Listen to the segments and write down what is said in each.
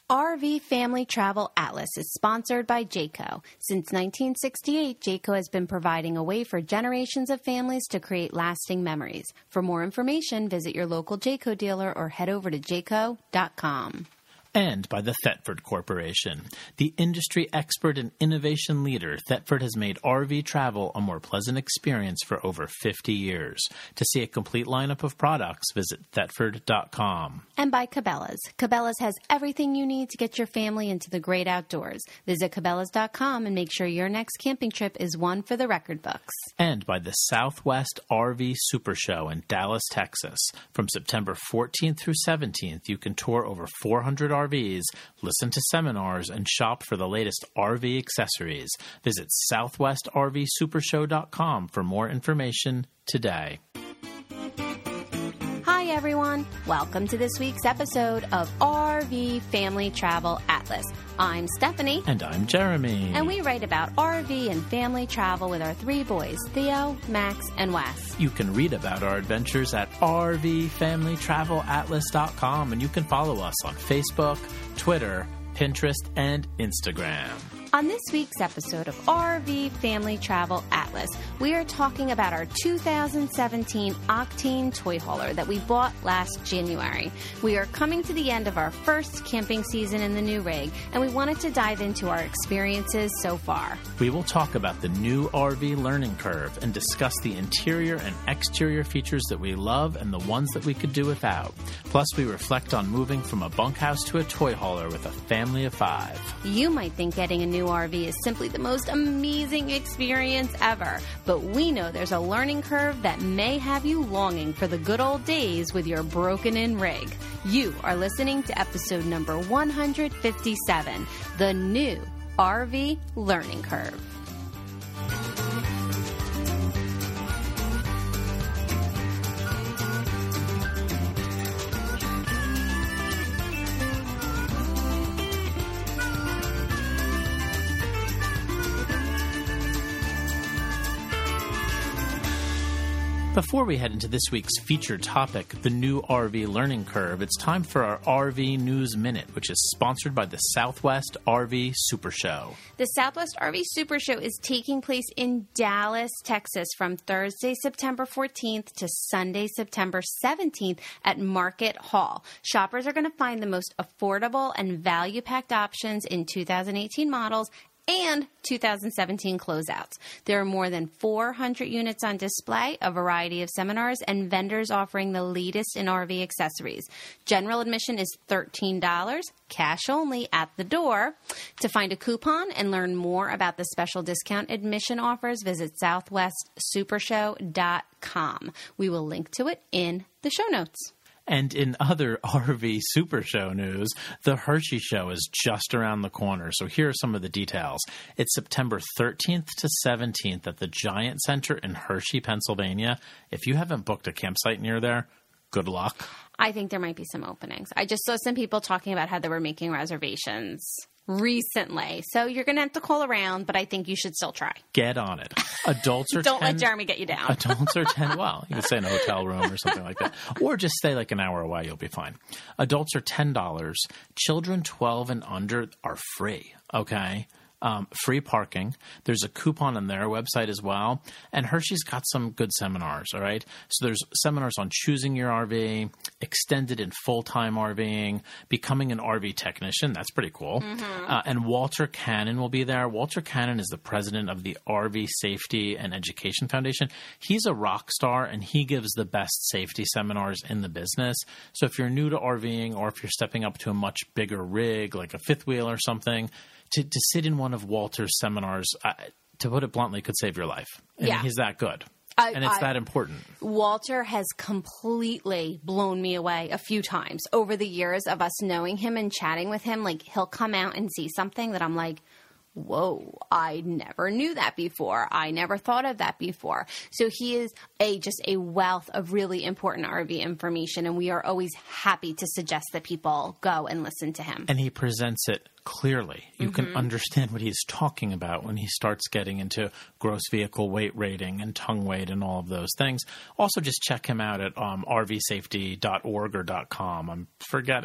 RV Family Travel Atlas is sponsored by Jayco. Since 1968, Jayco has been providing a way for generations of families to create lasting memories. For more information, visit your local Jayco dealer or head over to jayco.com. And by the Thetford Corporation. The industry expert and innovation leader, Thetford has made RV travel a more pleasant experience for over 50 years. To see a complete lineup of products, visit Thetford.com. And by Cabela's. Cabela's has everything you need to get your family into the great outdoors. Visit Cabela's.com and make sure your next camping trip is one for the record books. And by the Southwest RV Super Show in Dallas, Texas. From September 14th through 17th, you can tour over 400 RVs, listen to seminars, and shop for the latest RV accessories. Visit southwestrvsupershow.com for more information today. Hi, everyone. Welcome to this week's episode of RV Family Travel Atlas. I'm Stephanie. And I'm Jeremy. And we write about RV and family travel with our three boys, Theo, Max, and Wes. You can read about our adventures at rvfamilytravelatlas.com, and you can follow us on Facebook, Twitter, Pinterest, and Instagram. On this week's episode of RV Family Travel Atlas, we are talking about our 2017 Octane toy hauler that we bought last January. We are coming to the end of our first camping season in the new rig, and we wanted to dive into our experiences so far. We will talk about the new RV learning curve and discuss the interior and exterior features that we love and the ones that we could do without. Plus, we reflect on moving from a bunkhouse to a toy hauler with a family of 5. You might think getting a new RV is simply the most amazing experience ever, but we know there's a learning curve that may have you longing for the good old days with your broken-in rig. You are listening to episode number 157, The New RV Learning Curve. Before we head into this week's featured topic, the new RV learning curve, it's time for our RV News Minute, which is sponsored by the Southwest RV Super Show. The Southwest RV Super Show is taking place in Dallas, Texas from Thursday, September 14th to Sunday, September 17th at Market Hall. Shoppers are going to find the most affordable and value-packed options in 2018 models and 2017 closeouts. There are more than 400 units on display, a variety of seminars, and vendors offering the latest in RV accessories. General admission is $13, cash only at the door. To find a coupon and learn more about the special discount admission offers, visit southwestsupershow.com. We will link to it in the show notes. And in other RV Super Show news, the Hershey Show is just around the corner. So here are some of the details. It's September 13th to 17th at the Giant Center in Hershey, Pennsylvania. If you haven't booked a campsite near there, good luck. I think there might be some openings. I just saw some people talking about how they were making reservations recently. So you're going to have to call around, but I think you should still try. Get on it. Adults are Don't let Jeremy get you down. Adults are 10. Well, you can stay in a hotel room or something like that. Or just stay like an hour away. You'll be fine. Adults are $10. Children 12 and under are free. Okay. Free parking. There's a coupon on their website as well. And Hershey's got some good seminars, all right? So there's seminars on choosing your RV, extended and full-time RVing, becoming an RV technician. That's pretty cool. Mm-hmm. And Walter Cannon will be there. Walter Cannon is the president of the RV Safety and Education Foundation. He's a rock star, and he gives the best safety seminars in the business. So if you're new to RVing or if you're stepping up to a much bigger rig, like a fifth wheel or something, to sit in one of Walter's seminars, to put it bluntly, could save your life. I mean, he's that good. And it's that important. Walter has completely blown me away a few times over the years of us knowing him and chatting with him. Like, he'll come out and see something that I'm like, whoa, I never knew that before. I never thought of that before. So he is just a wealth of really important RV information, and we are always happy to suggest that people go and listen to him. And he presents it clearly. You can understand what he's talking about when he starts getting into gross vehicle weight rating and tongue weight and all of those things. Also, just check him out at rvsafety.org or .com. I'm forgetting.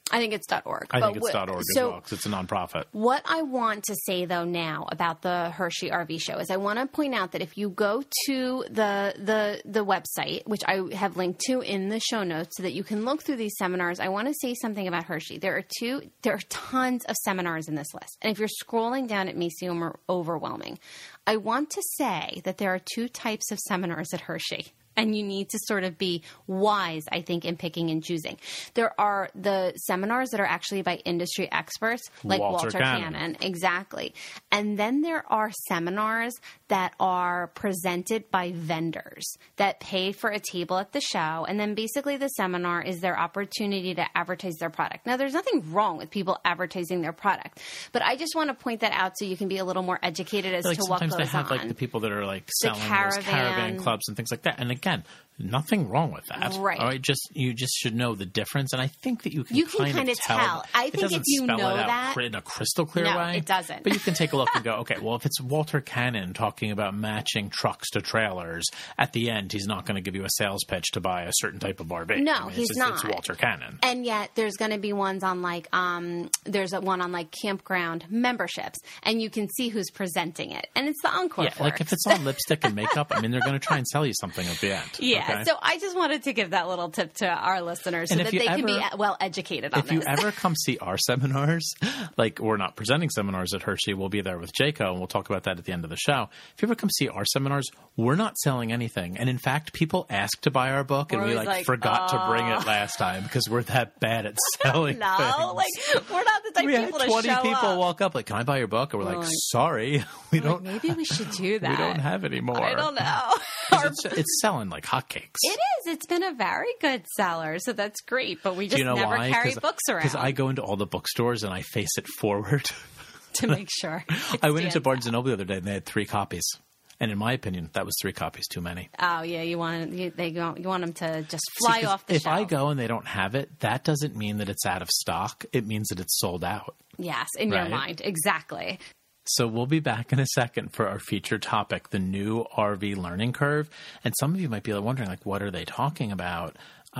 I think it's .org. I think it's .org as well because it's a nonprofit. What I want to say, though, now about the Hershey RV show is I want to point out that if you go to the website, which I have linked to in the show notes so that you can look through these seminars, I want to say something about Hershey. There are tons of seminars in this list. And if you're scrolling down, it may seem overwhelming. I want to say that there are 2 types of seminars at Hershey. And you need to sort of be wise, I think, in picking and choosing. There are the seminars that are actually by industry experts, like Walter Cannon. Exactly. And then there are seminars that are presented by vendors that pay for a table at the show. And then basically the seminar is their opportunity to advertise their product. Now, there's nothing wrong with people advertising their product. But I just want to point that out so you can be a little more educated as to what goes on. Sometimes they have like the people that are like selling those caravan clubs and things like that. And again, nothing wrong with that. Right. All right. You just should know the difference. And I think that you can kind of tell. I think if you know that in a crystal clear way. No, it doesn't. But you can take a look and go, okay, well, if it's Walter Cannon talking about matching trucks to trailers, at the end, he's not going to give you a sales pitch to buy a certain type of RV. No, he's not. It's Walter Cannon. And yet there's going to be ones on like, there's one on like campground memberships, and you can see who's presenting it. And it's the Encore Yeah, like if it's on lipstick and makeup, I mean, they're going to try and sell you something at the end. Yeah. Okay? So I just wanted to give that little tip to our listeners so that they can be well educated on this. If you ever come see our seminars, like we're not presenting seminars at Hershey, we'll be there with Jayco, and we'll talk about that at the end of the show. If you ever come see our seminars, we're not selling anything. And in fact, people ask to buy our book, and we forgot to bring it last time because we're that bad at selling things. We're not the type of people to show up. We had 20 people walk up like, can I buy your book? And we're like, sorry, we don't. Maybe we should do that. We don't have any more. I don't know. It's selling like hotcakes. It is. It's been a very good seller, so that's great. But we just never carry books around. Because I go into all the bookstores and I face it forward. To make sure. I went into Barnes & Noble the other day and they had 3 copies. And in my opinion, that was 3 copies too many. Oh, yeah. You want them to just fly off the shelf. If I go and they don't have it, that doesn't mean that it's out of stock. It means that it's sold out. Yes, in your mind. Exactly. So we'll be back in a second for our featured topic, the new RV learning curve. And some of you might be wondering, like, what are they talking about?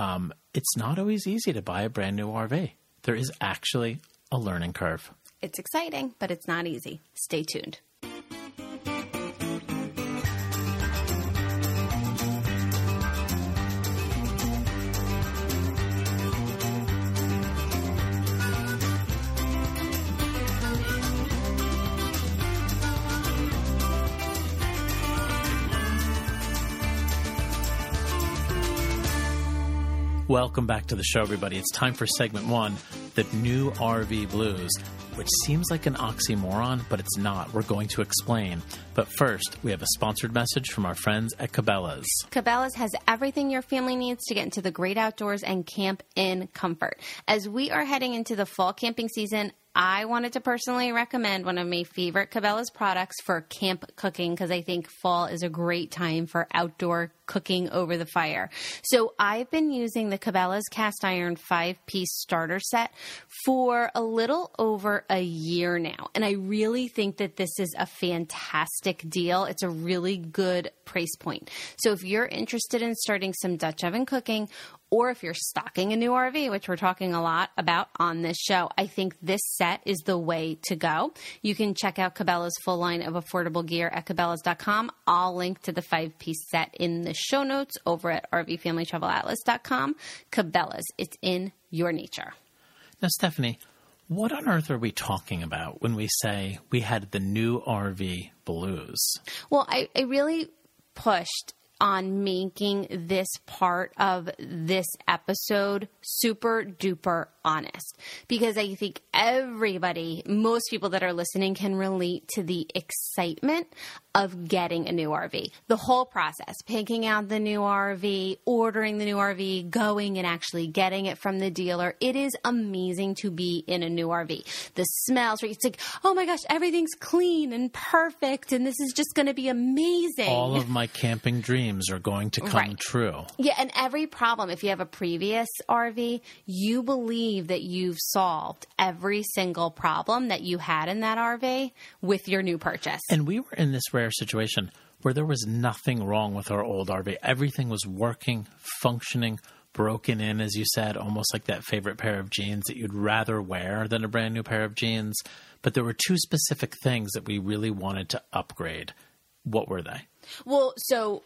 It's not always easy to buy a brand new RV. There is actually a learning curve. It's exciting, but it's not easy. Stay tuned. Welcome back to the show, everybody. It's time for segment 1, the new RV blues, which seems like an oxymoron, but it's not. We're going to explain. But first, we have a sponsored message from our friends at Cabela's. Cabela's has everything your family needs to get into the great outdoors and camp in comfort. As we are heading into the fall camping season, I wanted to personally recommend one of my favorite Cabela's products for camp cooking because I think fall is a great time for outdoor cooking over the fire. So I've been using the Cabela's cast iron 5-piece starter set for a little over a year now. And I really think that this is a fantastic deal. It's a really good price point. So if you're interested in starting some Dutch oven cooking, or if you're stocking a new RV, which we're talking a lot about on this show, I think this set is the way to go. You can check out Cabela's full line of affordable gear at Cabela's.com. I'll link to the 5-piece set in the show notes over at RVFamilyTravelAtlas.com. Cabela's, it's in your nature. Now, Stephanie, what on earth are we talking about when we say we had the new RV blues? Well, I really pushed on making this part of this episode super duper honest, because I think everybody, most people that are listening, can relate to the excitement of getting a new RV. The whole process, picking out the new RV, ordering the new RV, going and actually getting it from the dealer. It is amazing to be in a new RV. The smells, right? It's like, oh my gosh, everything's clean and perfect, and this is just going to be amazing. All of my camping dreams are going to come true. Yeah, and every problem, if you have a previous RV, you believe that you've solved every single problem that you had in that RV with your new purchase. And we were in this rare situation where there was nothing wrong with our old RV. Everything was working, functioning broken in, as you said, almost like that favorite pair of jeans that you'd rather wear than a brand new pair of jeans. But there were two specific things that we really wanted to upgrade. What were they? Well, so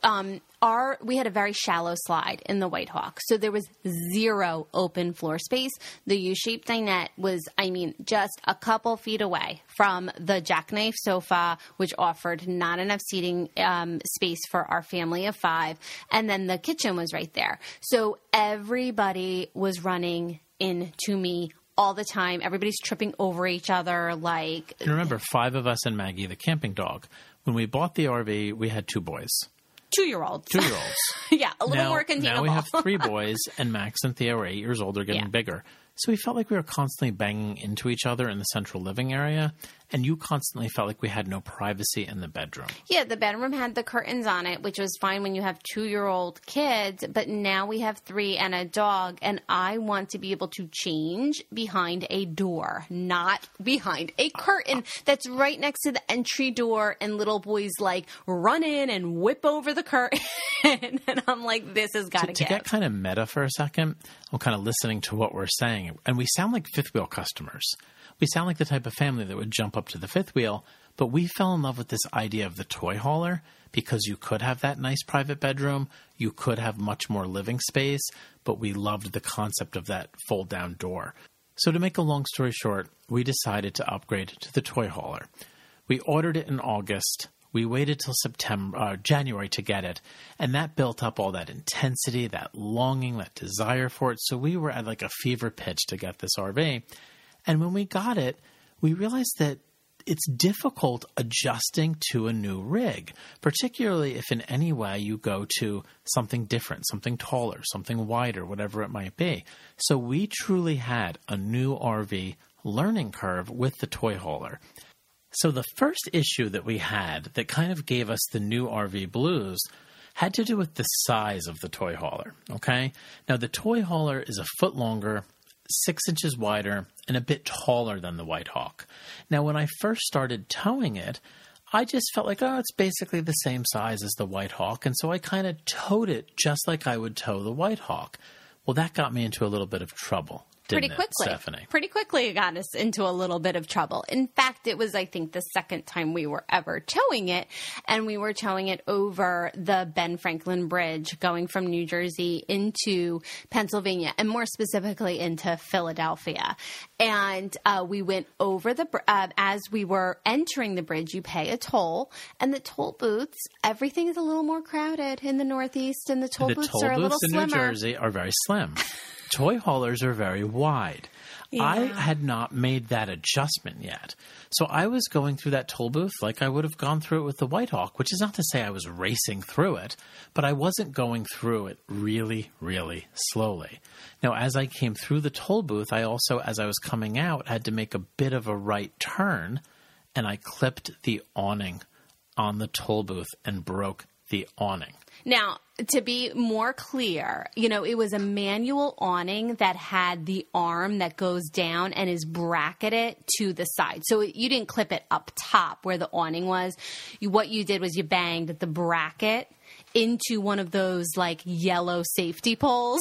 we had a very shallow slide in the White Hawk, so there was zero open floor space. The U-shaped dinette was, just a couple feet away from the jackknife sofa, which offered not enough seating space for our family of 5, and then the kitchen was right there. So everybody was running into me all the time. Everybody's tripping over each other. And remember, 5 of us and Maggie, the camping dog. When we bought the RV, we had 2 boys. 2-year-olds. 2-year-olds. Yeah, a little more containable. Now we have 3 boys, and Max and Theo are 8 years old. They're getting bigger. So we felt like we were constantly banging into each other in the central living area, and you constantly felt like we had no privacy in the bedroom. Yeah, the bedroom had the curtains on it, which was fine when you have 2-year-old kids, but now we have 3 and a dog, and I want to be able to change behind a door, not behind a curtain that's right next to the entry door, and little boys run in and whip over the curtain, and I'm like, this has got to To get kind of meta for a second, I'm kind of listening to what we're saying. And we sound like fifth wheel customers. We sound like the type of family that would jump up to the fifth wheel, but we fell in love with this idea of the toy hauler because you could have that nice private bedroom, you could have much more living space, but we loved the concept of that fold-down door. So to make a long story short, we decided to upgrade to the toy hauler. We ordered it in August. We waited till January to get it, and that built up all that intensity, that longing, that desire for it. So we were at a fever pitch to get this RV. And when we got it, we realized that it's difficult adjusting to a new rig, particularly if in any way you go to something different, something taller, something wider, whatever it might be. So we truly had a new RV learning curve with the toy hauler. So the first issue that we had that kind of gave us the new RV blues had to do with the size of the toy hauler, okay? Now, the toy hauler is a foot longer, 6 inches wider, and a bit taller than the White Hawk. Now, when I first started towing it, I just felt like, it's basically the same size as the White Hawk, and so I kind of towed it just like I would tow the White Hawk. Well, that got me into a little bit of trouble. Pretty quickly it got us into a little bit of trouble. In fact, it was, I think, the second time we were ever towing it, and we were towing it over the Ben Franklin Bridge going from New Jersey into Pennsylvania, and more specifically into Philadelphia. And we went over as we were entering the bridge, you pay a toll, and the toll booths, everything is a little more crowded in the Northeast, and the toll booths are a little slimmer. The toll booths in New Jersey are very slim. Toy haulers are very wide. Yeah. I had not made that adjustment yet. So I was going through that toll booth like I would have gone through it with the White Hawk, which is not to say I was racing through it, but I wasn't going through it really, really slowly. Now, as I came through the toll booth, I also, as I was coming out, had to make a bit of a right turn, and I clipped the awning on the toll booth and broke the awning. Now, to be more clear, it was a manual awning that had the arm that goes down and is bracketed to the side. So you didn't clip it up top where the awning was. What you did was you banged the bracket into one of those yellow safety poles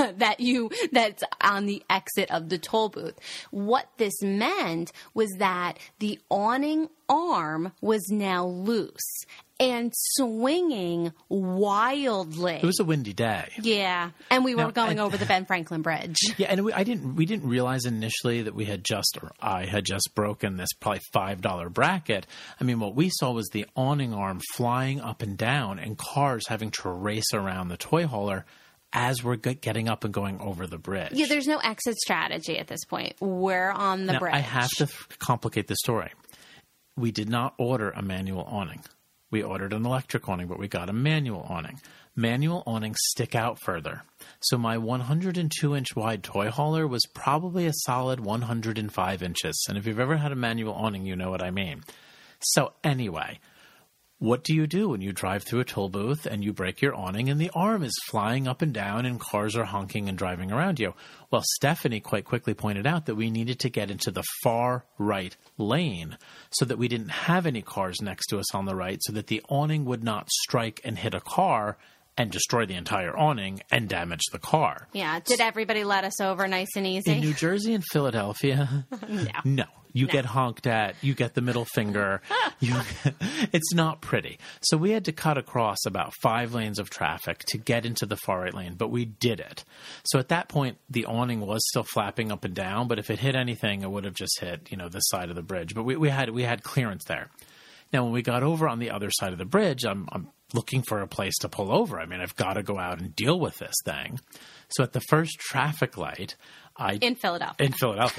that's on the exit of the toll booth. What this meant was that the awning arm was now loose and swinging wildly. It was a windy day. Yeah, and we were going over the Ben Franklin Bridge. Yeah, and we didn't realize initially that I had just broken this probably $5 bracket. What we saw was the awning arm flying up and down, and cars having to race around the toy hauler as we're getting up and going over the bridge. Yeah, there's no exit strategy at this point. We're on the bridge. I have to complicate the story. We did not order a manual awning. We ordered an electric awning, but we got a manual awning. Manual awnings stick out further. So my 102-inch wide toy hauler was probably a solid 105 inches. And if you've ever had a manual awning, you know what I mean. So anyway, what do you do when you drive through a toll booth and you break your awning and the arm is flying up and down and cars are honking and driving around you? Well, Stephanie quite quickly pointed out that we needed to get into the far right lane so that we didn't have any cars next to us on the right so that the awning would not strike and hit a car and destroy the entire awning and damage the car. Yeah. Did everybody let us over nice and easy? In New Jersey and Philadelphia, no. You get honked at. You get the middle finger. It's not pretty. So we had to cut across about 5 lanes of traffic to get into the far right lane, but we did it. So at that point, the awning was still flapping up and down, but if it hit anything, it would have just hit, the side of the bridge. But we had clearance there. Now, when we got over on the other side of the bridge, I'm looking for a place to pull over. I mean, I've got to go out and deal with this thing. So at the first traffic light, in Philadelphia.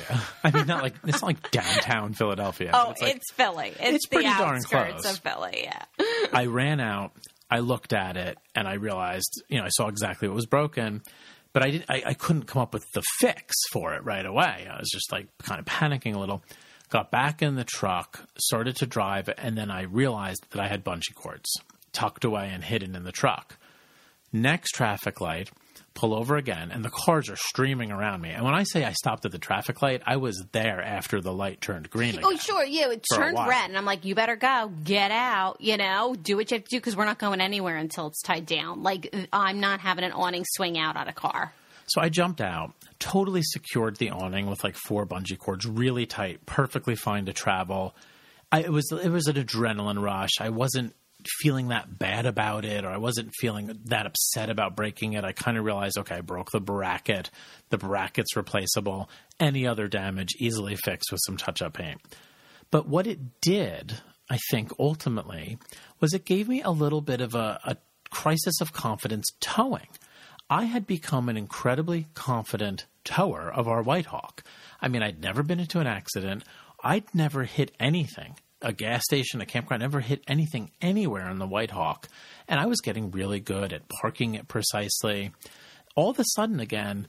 I mean, it's not like downtown Philadelphia. Oh, it's Philly. It's pretty the darn outskirts close. of Philly, yeah. I ran out, I looked at it, and I realized, I saw exactly what was broken, but I couldn't come up with the fix for it right away. I was just kind of panicking a little. Got back in the truck, started to drive, and then I realized that I had bungee cords tucked away and hidden in the truck. Next traffic light, pull over again, and the cars are streaming around me. And when I say I stopped at the traffic light, I was there after the light turned green again. Oh, sure, yeah, it turned red, and I'm like, you better go, get out, do what you have to do, because we're not going anywhere until it's tied down. I'm not having an awning swing out on a car. So I jumped out, totally secured the awning with 4 bungee cords, really tight, perfectly fine to travel. It was an adrenaline rush. I wasn't feeling that bad about it, or I wasn't feeling that upset about breaking it. I kind of realized, okay, I broke the bracket. The bracket's replaceable. Any other damage easily fixed with some touch-up paint. But what it did, I think, ultimately, was it gave me a little bit of a crisis of confidence towing. I had become an incredibly confident tower of our Whitehawk. I mean, I'd never been into an accident. I'd never hit anything. A gas station, a campground, never hit anything anywhere in the Whitehawk. And I was getting really good at parking it precisely. All of a sudden, again,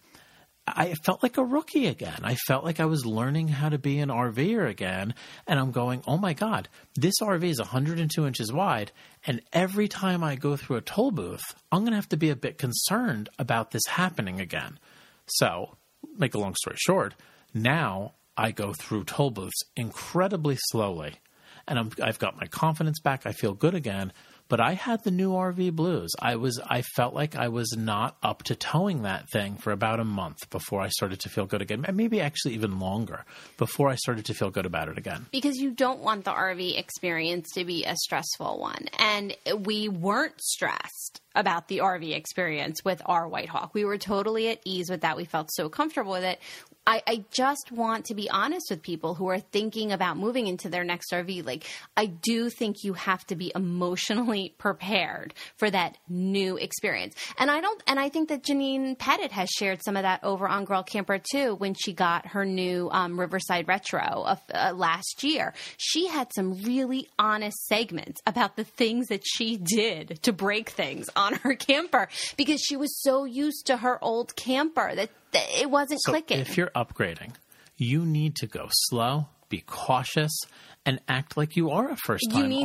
I felt like a rookie again. I felt like I was learning how to be an RVer again. And I'm going, oh my God, this RV is 102 inches wide. And every time I go through a toll booth, I'm going to have to be a bit concerned about this happening again. So, make a long story short, now I go through toll booths incredibly slowly. And I've got my confidence back. I feel good again. But I had the new RV blues. I felt like I was not up to towing that thing for about a month before I started to feel good again. Maybe actually even longer before I started to feel good about it again. Because you don't want the RV experience to be a stressful one. And we weren't stressed about the RV experience with our Whitehawk. We were totally at ease with that. We felt so comfortable with it. I just want to be honest with people who are thinking about moving into their next RV. I do think you have to be emotionally prepared for that new experience. And I think that Janine Pettit has shared some of that over on Girl Camper too when she got her new Riverside Retro last year. She had some really honest segments about the things that she did to break things on her camper because she was so used to her old camper that it wasn't clicking. If you're upgrading, you need to go slow, be cautious, and act like you are a first-time RVer again. You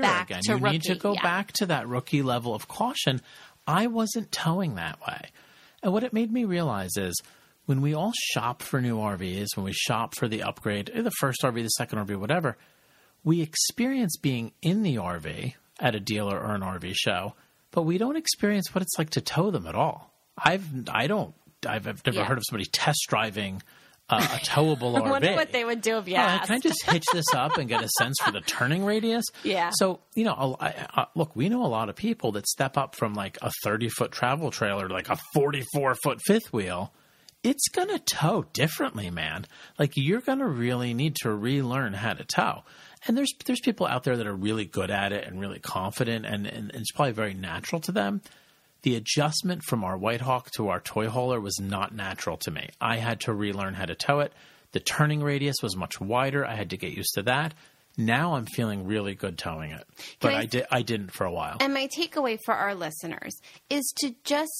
need to go back to that rookie level of caution. I wasn't towing that way. And what it made me realize is when we all shop for new RVs, when we shop for the upgrade, the first RV, the second RV, whatever, we experience being in the RV at a dealer or an RV show, but we don't experience what it's like to tow them at all. I've never heard of somebody test driving a towable RV. I wonder what they would do if you asked. Can I just hitch this up and get a sense for the turning radius? Yeah. So, look, we know a lot of people that step up from a 30-foot travel trailer to a 44-foot fifth wheel. It's going to tow differently, man. You're going to really need to relearn how to tow. And there's people out there that are really good at it and really confident, and it's probably very natural to them. The adjustment from our Whitehawk to our toy hauler was not natural to me. I had to relearn how to tow it. The turning radius was much wider. I had to get used to that. Now I'm feeling really good towing it. But I didn't for a while. And my takeaway for our listeners is to just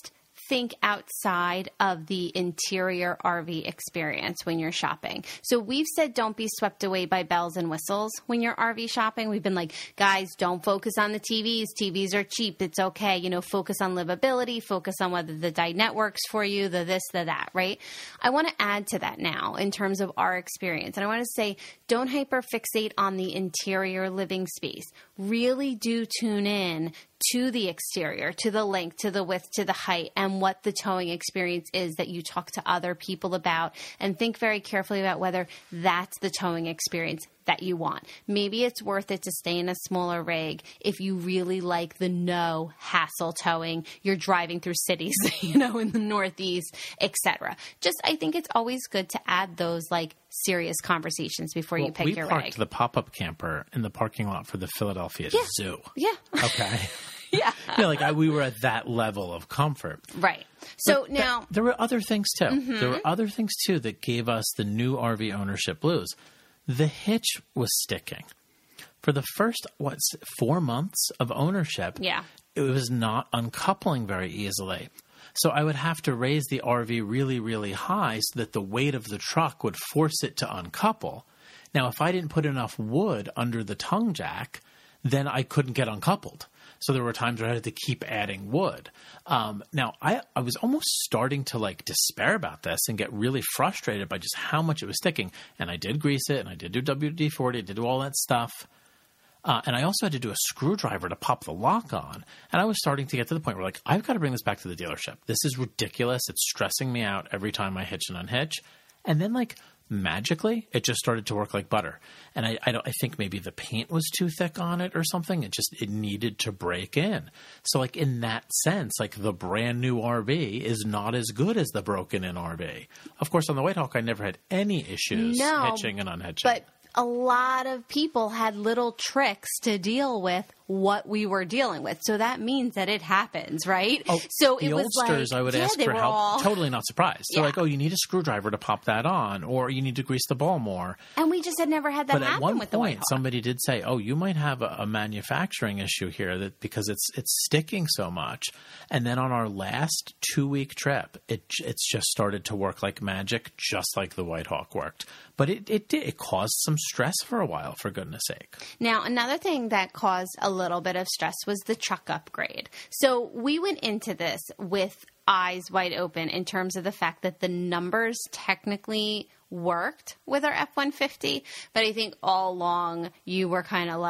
think outside of the interior RV experience when you're shopping. So we've said don't be swept away by bells and whistles when you're RV shopping. We've been like, guys, don't focus on the TVs. TVs are cheap. It's okay. Focus on livability, focus on whether the dinette works for you, the this, the that, right? I want to add to that now in terms of our experience. And I want to say, don't hyperfixate on the interior living space. Really do tune in to the exterior, to the length, to the width, to the height, and what the towing experience is that you talk to other people about, and think very carefully about whether that's the towing experience that you want. Maybe it's worth it to stay in a smaller rig if you really like the no hassle towing. You're driving through cities, in the Northeast, etc. I think it's always good to add those serious conversations before you pick your rig. We parked the pop-up camper in the parking lot for the Philadelphia Zoo. Yeah. Okay. Yeah. We were at that level of comfort. Right. So now there were other things too. Mm-hmm. There were other things too that gave us the new RV ownership blues. The hitch was sticking. For the first, 4 months of ownership, it was not uncoupling very easily. So I would have to raise the RV really, really high so that the weight of the truck would force it to uncouple. Now, if I didn't put enough wood under the tongue jack, then I couldn't get uncoupled. So there were times where I had to keep adding wood. Now, I was almost starting to despair about this and get really frustrated by just how much it was sticking. And I did grease it, and I did do WD-40, I did do all that stuff. And I also had to do a screwdriver to pop the lock on. And I was starting to get to the point where I've got to bring this back to the dealership. This is ridiculous. It's stressing me out every time I hitch and unhitch. And then magically, it just started to work like butter. And I think maybe the paint was too thick on it or something. It needed to break in. So in that sense, the brand new RV is not as good as the broken in RV. Of course, on the White Hawk, I never had any issues hitching and unhitching. But a lot of people had little tricks to deal with what we were dealing with. So that means that it happens, right? Oh, so the it was oldsters, I would ask for help. Totally not surprised. They're oh, you need a screwdriver to pop that on, or you need to grease the ball more. And we just had never had that happen with the White Hawk. But at one point, somebody did say, oh, you might have a manufacturing issue here because it's sticking so much. And then on our last 2-week trip, it's just started to work like magic, just like the White Hawk worked. But it caused some stress for a while, for goodness sake. Now, another thing that caused a little bit of stress was the truck upgrade. So we went into this with eyes wide open in terms of the fact that the numbers technically worked with our F-150, but I think all along you were kind of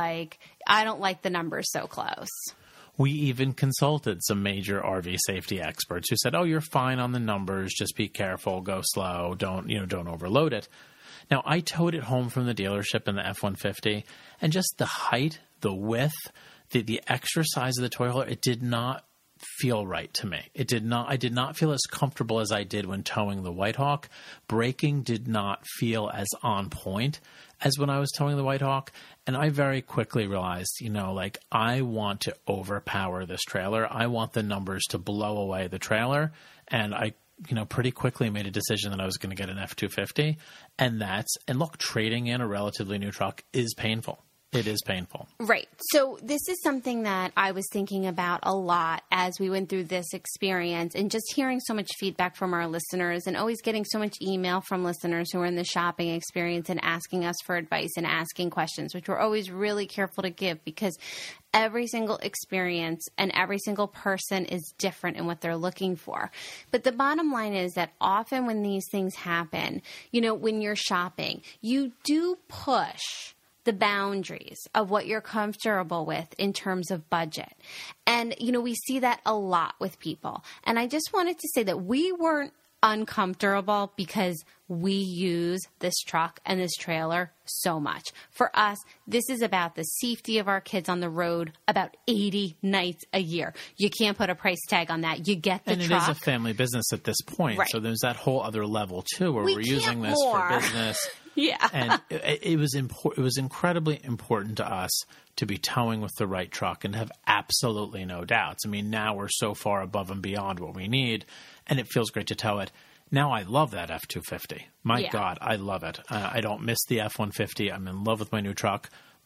I don't like the numbers so close. We even consulted some major RV safety experts who said, oh, you're fine on the numbers. Just be careful, go slow, don't overload it. Now, I towed it home from the dealership in the F-150, and just the height, the width, the extra size of the toy hauler, it did not feel right to me. I did not feel as comfortable as I did when towing the White Hawk. Braking did not feel as on point as when I was towing the White Hawk. And I very quickly realized, I want to overpower this trailer. I want the numbers to blow away the trailer. And I pretty quickly made a decision that I was going to get an F-250. And look, trading in a relatively new truck is painful. It is painful. Right. So this is something that I was thinking about a lot as we went through this experience, and just hearing so much feedback from our listeners and always getting so much email from listeners who are in the shopping experience and asking us for advice and asking questions, which we're always really careful to give, because every single experience and every single person is different in what they're looking for. But the bottom line is that often when these things happen, when you're shopping, you do push the boundaries of what you're comfortable with in terms of budget. And, we see that a lot with people. And I just wanted to say that we weren't uncomfortable because we use this truck and this trailer so much. For us, this is about the safety of our kids on the road about 80 nights a year. You can't put a price tag on that. You get the truck. And it is a family business at this point. Right. So there's that whole other level, too, where we're using this for business. Yeah. And it was incredibly important to us to be towing with the right truck and to have absolutely no doubts. I mean, now we're so far above and beyond what we need, and it feels great to tow it. Now I love that F-250. My God, I love it. I don't miss the F-150. I'm in love with my new truck.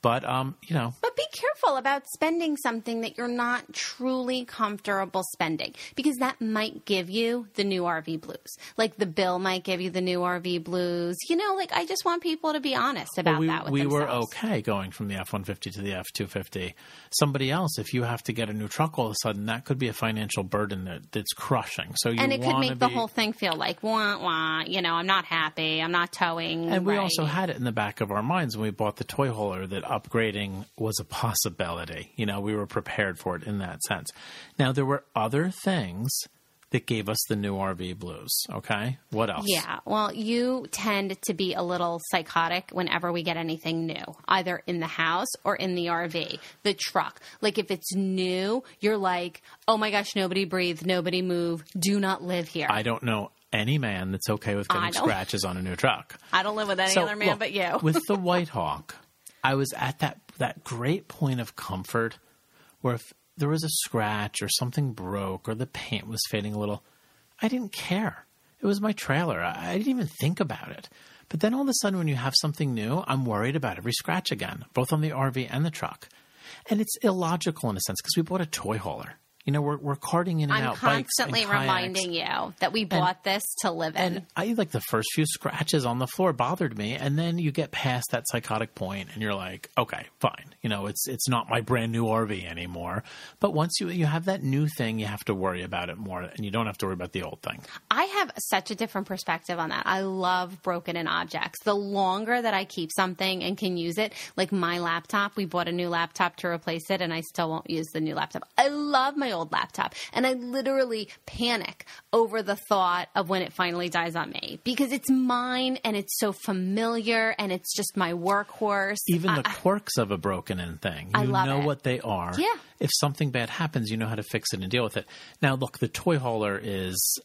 But, you know. But be careful about spending something that you're not truly comfortable spending, because that might give you the new RV blues. Like the bill might give you the new RV blues. You know, like I just want people to be honest about that with we themselves. were okay going from the F-150 to the F-250. Somebody else, if you have to get a new truck all of a sudden, that could be a financial burden that's crushing. So and it could make the whole thing feel like, wah, wah, you know, I'm not happy, I'm not towing. And we also had it in the back of our minds when we bought the toy hauler that upgrading was a possibility. You know, we were prepared for it in that sense. Now, there were other things that gave us the new RV blues, okay? What else? Yeah, well, you tend to be a little psychotic whenever we get anything new, either in the house or in the RV, the truck. Like if it's new, you're like, oh my gosh, nobody breathe, nobody move, do not live here. I don't know any man that's okay with getting scratches on a new truck. I don't live with any other man but you. With the White Hawk, I was at that great point of comfort where if there was a scratch or something broke or the paint was fading a little, I didn't care. It was my trailer. I didn't even think about it. But then all of a sudden when you have something new, I'm worried about every scratch again, both on the RV and the truck. And it's illogical in a sense because we bought a toy hauler. You know, we're carting in and out bikes and kayaks. I'm constantly reminding you that we bought this to live in. And I like the first few scratches on the floor bothered me, and then you get past that psychotic point, and you're like, okay, fine. You know, it's not my brand new RV anymore. But once you have that new thing, you have to worry about it more, and you don't have to worry about the old thing. I have such a different perspective on that. I love broken-in objects. The longer that I keep something and can use it, like my laptop, we bought a new laptop to replace it, and I still won't use the new laptop. I love my old laptop, and I literally panic over the thought of when it finally dies on me because it's mine and it's so familiar and it's just my workhorse. Even the quirks of a broken-in thing, you know what they are. Yeah. If something bad happens, you know how to fix it and deal with it. Now, look, the toy hauler is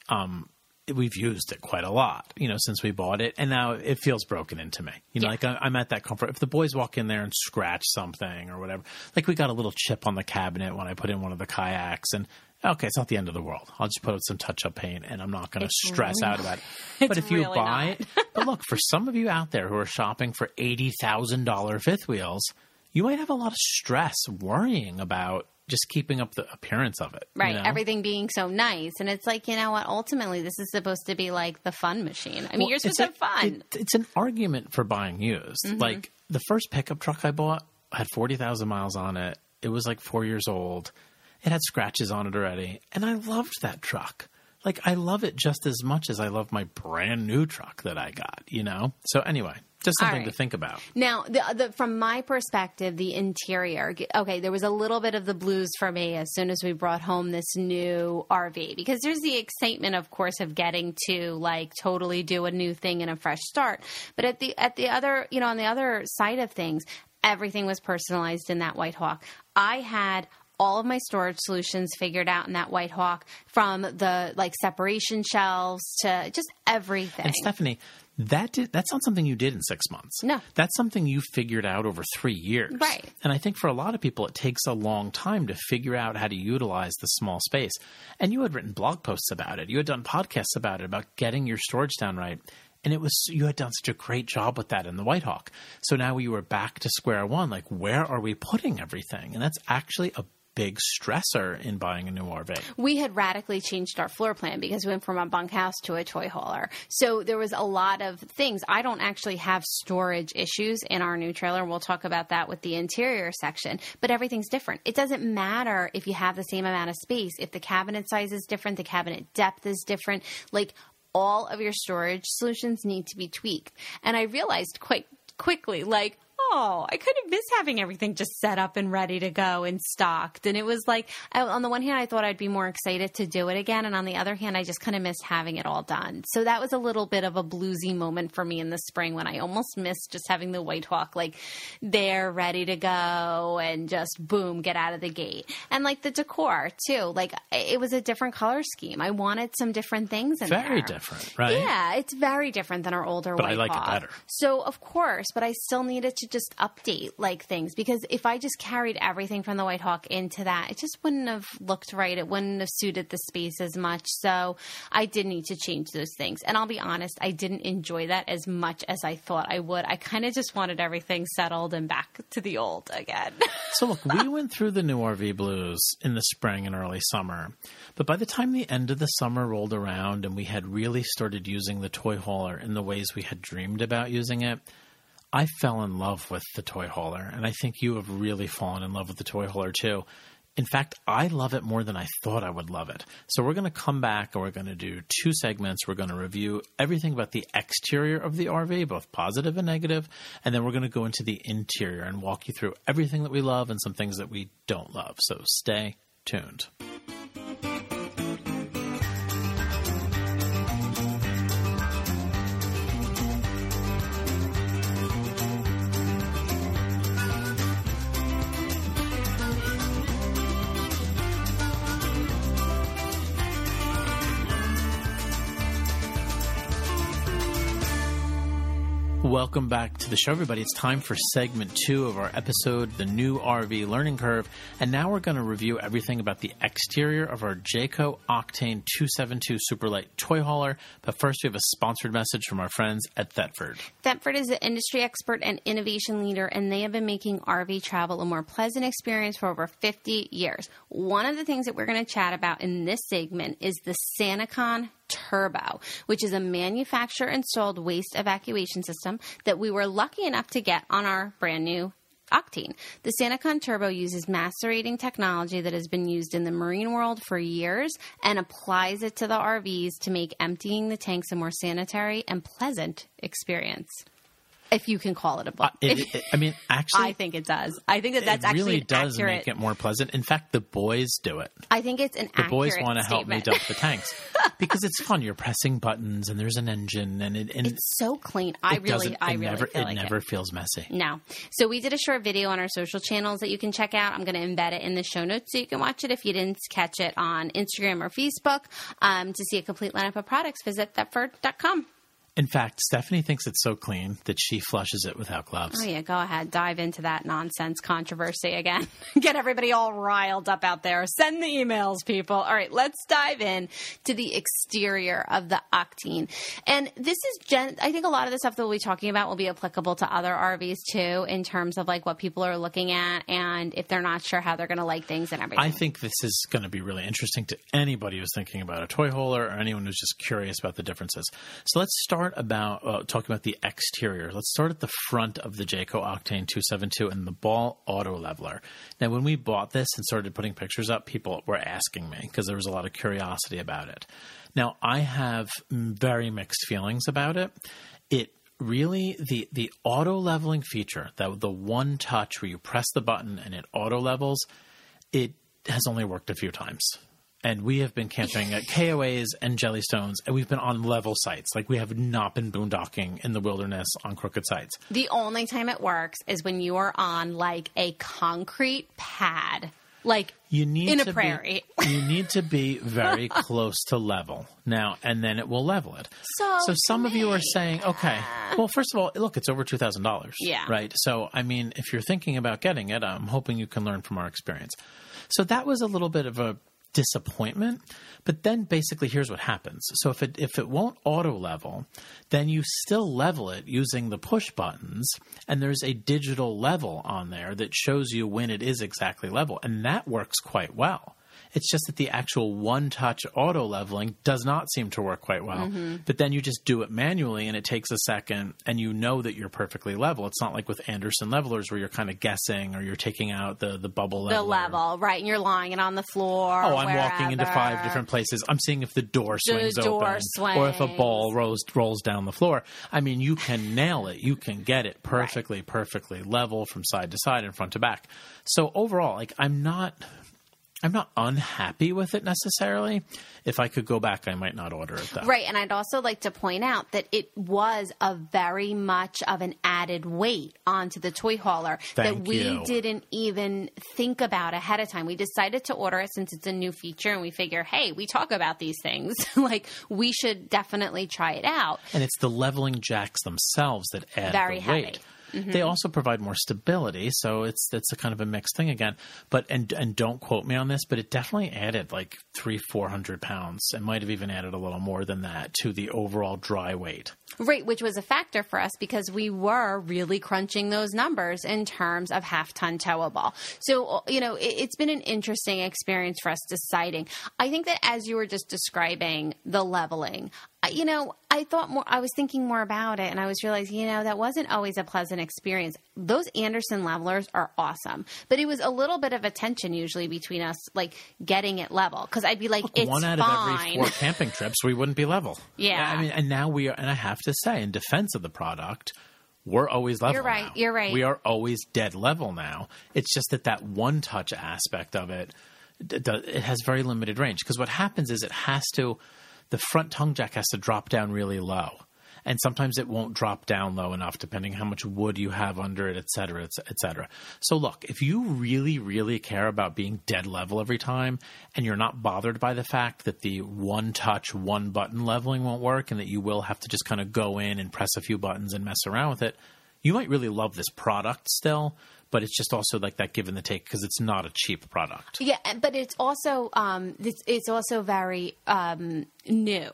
we've used it quite a lot, you know, since we bought it, and now it feels broken into me. You know, like I'm at that comfort. If the boys walk in there and scratch something or whatever, like we got a little chip on the cabinet when I put in one of the kayaks, and okay, it's not the end of the world. I'll just put some touch-up paint, and I'm not going to stress out about it. But if you buy it, but look, for some of you out there who are shopping for $80,000 fifth wheels, you might have a lot of stress worrying about just keeping up the appearance of it. Right. You know? Everything being so nice. And it's like, you know what? Ultimately, this is supposed to be like the fun machine. I mean, you're supposed to have fun. It's an argument for buying used. Mm-hmm. Like the first pickup truck I bought had 40,000 miles on it. It was like 4 years old. It had scratches on it already. And I loved that truck. Like I love it just as much as I love my brand new truck that I got, you know? So anyway. Just something to think about. Now, from my perspective, the interior, okay, there was a little bit of the blues for me as soon as we brought home this new RV, because there's the excitement, of course, of getting to like totally do a new thing and a fresh start. But at the other, you know, on the other side of things, everything was personalized in that White Hawk. I had all of my storage solutions figured out in that White Hawk, from the like separation shelves to just everything. And Stephanie, that's not something you did in 6 months. No. That's something you figured out over 3 years. Right. And I think for a lot of people, it takes a long time to figure out how to utilize the small space. And you had written blog posts about it. You had done podcasts about it, about getting your storage down right. And you had done such a great job with that in the White Hawk. So now we were back to square one. Like, where are we putting everything? And that's actually a big stressor in buying a new RV. We had radically changed our floor plan because we went from a bunkhouse to a toy hauler. So there was a lot of things. I don't actually have storage issues in our new trailer. We'll talk about that with the interior section, but everything's different. It doesn't matter if you have the same amount of space. If the cabinet size is different, the cabinet depth is different. Like, all of your storage solutions need to be tweaked. And I realized quite quickly, like, oh, I kind of miss having everything just set up and ready to go and stocked. And it was like, on the one hand, I thought I'd be more excited to do it again. And on the other hand, I just kind of missed having it all done. So that was a little bit of a bluesy moment for me in the spring when I almost missed just having the White Hawk, like, there, ready to go and just boom, get out of the gate. And like the decor too, like it was a different color scheme. I wanted some different things in there. Very different, right? Yeah, it's very different than our older White Hawk. But I like it better. So of course, but I still needed to just just update like things, because if I just carried everything from the White Hawk into that, it just wouldn't have looked right. It wouldn't have suited the space as much. So I did need to change those things. And I'll be honest, I didn't enjoy that as much as I thought I would. I kind of just wanted everything settled and back to the old again. So look, we went through the new RV blues in the spring and early summer. But by the time the end of the summer rolled around and we had really started using the toy hauler in the ways we had dreamed about using it, I fell in love with the toy hauler, and I think you have really fallen in love with the toy hauler too. In fact, I love it more than I thought I would love it. So we're going to come back and we're going to do 2 segments. We're going to review everything about the exterior of the RV, both positive and negative, and then we're going to go into the interior and walk you through everything that we love and some things that we don't love. So stay tuned. Welcome back to the show, everybody. It's time for segment 2 of our episode, The New RV Learning Curve. And now we're going to review everything about the exterior of our Jayco Octane 272 Superlight toy hauler. But first, we have a sponsored message from our friends at Thetford. Thetford is an industry expert and innovation leader, and they have been making RV travel a more pleasant experience for over 50 years. One of the things that we're going to chat about in this segment is the SaniCon Turbo, which is a manufacturer-installed waste evacuation system that we were lucky enough to get on our brand new Octane. The SaniCon Turbo uses macerating technology that has been used in the marine world for years and applies it to the RVs to make emptying the tanks a more sanitary and pleasant experience. If you can call it a book. Actually, I think it does. I think that's actually really does accurate. Make it more pleasant. In fact, the boys do it. I think it's an accurate The boys want to help me statement. dump the tanks because it's fun. You're pressing buttons and there's an engine and it's so clean. I really feel like it never feels messy. No. So we did a short video on our social channels that you can check out. I'm going to embed it in the show notes so you can watch it if you didn't catch it on Instagram or Facebook. To see a complete lineup of products, visit Thetford.com. In fact, Stephanie thinks it's so clean that she flushes it without gloves. Oh, yeah. Go ahead. Dive into that nonsense controversy again. Get everybody all riled up out there. Send the emails, people. All right. Let's dive in to the exterior of the Octane. And this is, I think a lot of the stuff that we'll be talking about will be applicable to other RVs too, in terms of like what people are looking at and if they're not sure how they're going to like things and everything. I think this is going to be really interesting to anybody who's thinking about a toy hauler or anyone who's just curious about the differences. So let's start about talking about the exterior. Let's start at the front of the Jayco Octane 272 and the ball auto leveler. Now, when we bought this and started putting pictures up, people were asking me because there was a lot of curiosity about it. Now, I have very mixed feelings about it. It really, the auto leveling feature, that the one touch where you press the button and it auto levels, it has only worked a few times. And we have been camping at KOAs and Jellystones, and we've been on level sites. Like, we have not been boondocking in the wilderness on crooked sites. The only time it works is when you are on, like, a concrete pad, like in a prairie. You need to be very close to level. Now, and then it will level it. So some of you are saying, okay, well, first of all, look, it's over $2,000. Yeah. Right? So, I mean, if you're thinking about getting it, I'm hoping you can learn from our experience. So that was a little bit of a disappointment, but then basically here's what happens. So if it won't auto level, then you still level it using the push buttons, and there's a digital level on there that shows you when it is exactly level, and that works quite well. It's just that the actual one-touch auto leveling does not seem to work quite well. Mm-hmm. But then you just do it manually, and it takes a second, and you know that you're perfectly level. It's not like with Anderson levelers where you're kind of guessing or you're taking out the bubble leveler. The level, right, and you're lying it on the floor. Oh, I'm walking into 5 different places. I'm seeing if the door swings open or if a ball rolls down the floor. I mean, you can nail it. You can get it perfectly level from side to side and front to back. So overall, like, I'm not unhappy with it necessarily. If I could go back, I might not order it though. Right, and I'd also like to point out that it was a very much of an added weight onto the toy hauler that we didn't even think about ahead of time. We decided to order it since it's a new feature, and we figure, hey, we talk about these things. Like, we should definitely try it out. And it's the leveling jacks themselves that add very the weight. heavy. They also provide more stability, so it's a kind of a mixed thing again. But and don't quote me on this, but it definitely added like 300-400 pounds. It might have even added a little more than that to the overall dry weight. Right, which was a factor for us because we were really crunching those numbers in terms of half-ton towable. So, it's been an interesting experience for us deciding. I think that as you were just describing the leveling, I was thinking more about it and I was realizing, that wasn't always a pleasant experience. Those Anderson levelers are awesome, but it was a little bit of a tension usually between us, like getting it level. Cause I'd be like, it's one out fine. of every 4 camping trips, we wouldn't be level. Yeah. I mean, and now we are, and I have to say in defense of the product, we're always level. You're right. Now. You're right. We are always dead level now. It's just that one touch aspect of it, it has very limited range. Because what happens is the front tongue jack has to drop down really low. And sometimes it won't drop down low enough depending how much wood you have under it, et cetera, et cetera. So look, if you really, really care about being dead level every time and you're not bothered by the fact that the one touch, one button leveling won't work and that you will have to just kind of go in and press a few buttons and mess around with it, you might really love this product still. But it's just also like that give and the take because it's not a cheap product. Yeah, but it's also very new.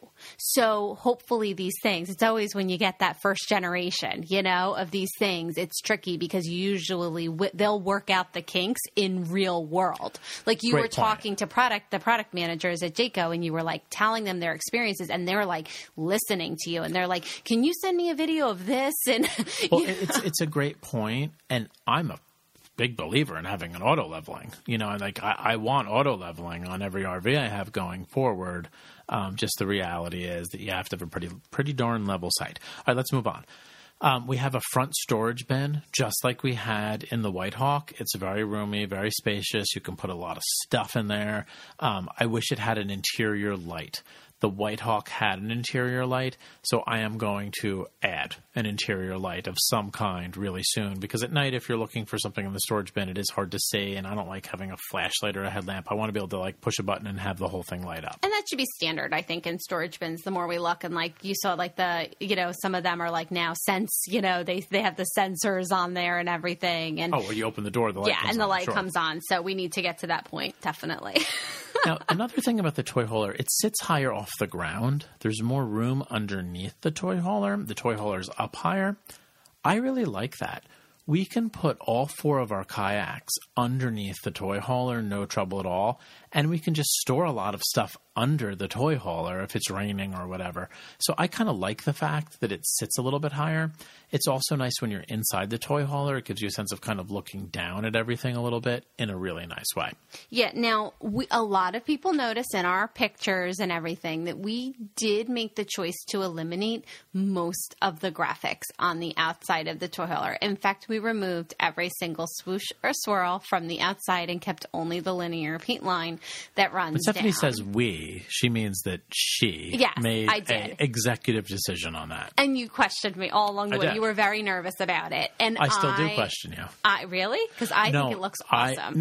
So hopefully these things, it's always when you get that first generation, of these things, it's tricky because usually they'll work out the kinks in real world. Like you were talking to the product managers at Jayco and you were like telling them their experiences and they're like listening to you and they're like, can you send me a video of this? And well, it's a great point, and I'm a big believer in having an auto leveling, and like I want auto leveling on every RV I have going forward. Just the reality is that you have to have a pretty darn level site. All right, let's move on. We have a front storage bin, just like we had in the White Hawk. It's very roomy, very spacious. You can put a lot of stuff in there. I wish it had an interior light. The White Hawk had an interior light, so I am going to add an interior light of some kind really soon because at night, if you're looking for something in the storage bin, it is hard to see, and I don't like having a flashlight or a headlamp. I want to be able to like push a button and have the whole thing light up. And that should be standard, I think, in storage bins. The more we look, and like you saw, like some of them are like now sense. They have the sensors on there and everything. And when you open the door, the light comes on. the light comes on. So we need to get to that point, definitely. Now, another thing about the toy hauler, it sits higher off the ground. There's more room underneath the toy hauler. The toy hauler's up higher. I really like that. We can put all 4 of our kayaks underneath the toy hauler, no trouble at all. And we can just store a lot of stuff under the toy hauler if it's raining or whatever. So I kind of like the fact that it sits a little bit higher. It's also nice when you're inside the toy hauler. It gives you a sense of kind of looking down at everything a little bit in a really nice way. Yeah. Now, a lot of people notice in our pictures and everything that we did make the choice to eliminate most of the graphics on the outside of the toy hauler. In fact, we removed every single swoosh or swirl from the outside and kept only the linear paint line that runs But Stephanie down. says we. She means that she made an executive decision on that. And you questioned me all along the way. You were very nervous about it. And I still do question you. Really? Because I think it looks awesome.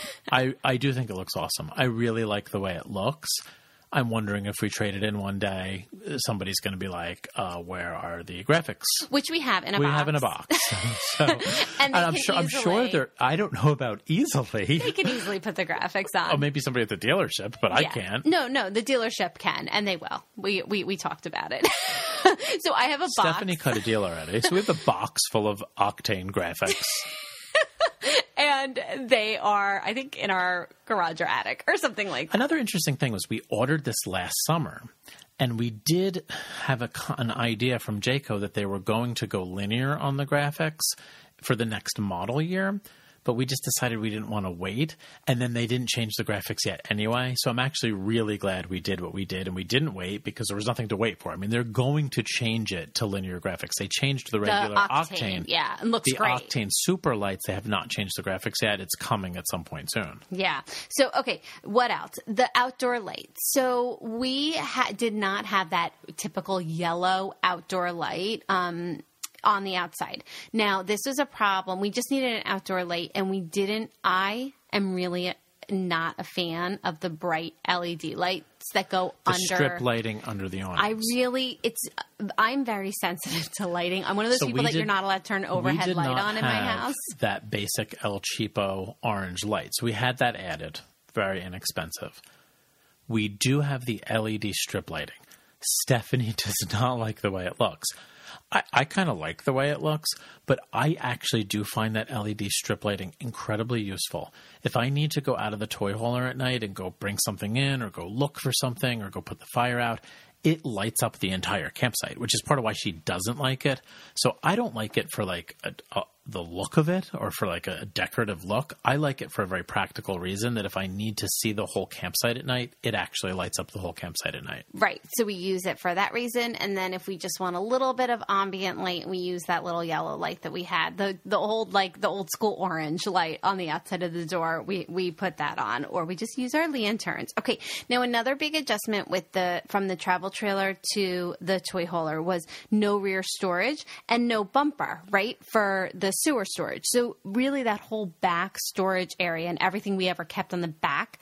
I do think it looks awesome. I really like the way it looks. I'm wondering if we trade it in one day, somebody's going to be like, where are the graphics? Which we have in a box. We have in a box. So, and I'm sure they're, I don't know about easily. They can easily put the graphics on. Oh, maybe somebody at the dealership, but I can't. No, the dealership can, and they will. We talked about it. So I have a box. Stephanie cut a deal already. So we have the box full of Octane graphics. And they are, I think, in our garage or attic or something like that. Another interesting thing was we ordered this last summer, and we did have an idea from Jayco that they were going to go linear on the graphics for the next model year. But we just decided we didn't want to wait, and then they didn't change the graphics yet anyway. So I'm actually really glad we did what we did, and we didn't wait because there was nothing to wait for. I mean, they're going to change it to linear graphics. They changed the regular Octane. Yeah, and looks great. The Octane Super Lights, they have not changed the graphics yet. It's coming at some point soon. Yeah. So, okay, what else? The outdoor light. So we did not have that typical yellow outdoor light. On the outside. Now, this was a problem. We just needed an outdoor light, and we didn't. I am really not a fan of the bright LED lights that go under. Strip lighting under the awnings. I'm very sensitive to lighting. I'm one of those people that you're not allowed to turn overhead light on in my house. That basic El Cheapo orange light. So we had that added. Very inexpensive. We do have the LED strip lighting. Stephanie does not like the way it looks. I kind of like the way it looks, but I actually do find that LED strip lighting incredibly useful. If I need to go out of the toy hauler at night and go bring something in or go look for something or go put the fire out, it lights up the entire campsite, which is part of why she doesn't like it. So I don't like it for like the look of it or for like a decorative look. I like it for a very practical reason that if I need to see the whole campsite at night, it actually lights up the whole campsite at night. Right. So we use it for that reason. And then if we just want a little bit of ambient light, we use that little yellow light that we had, the old school orange light on the outside of the door. We put that on, or we just use our lanterns. Okay. Now another big adjustment from the travel trailer to the toy hauler was no rear storage and no bumper, right? For the sewer storage. So really that whole back storage area and everything we ever kept on the back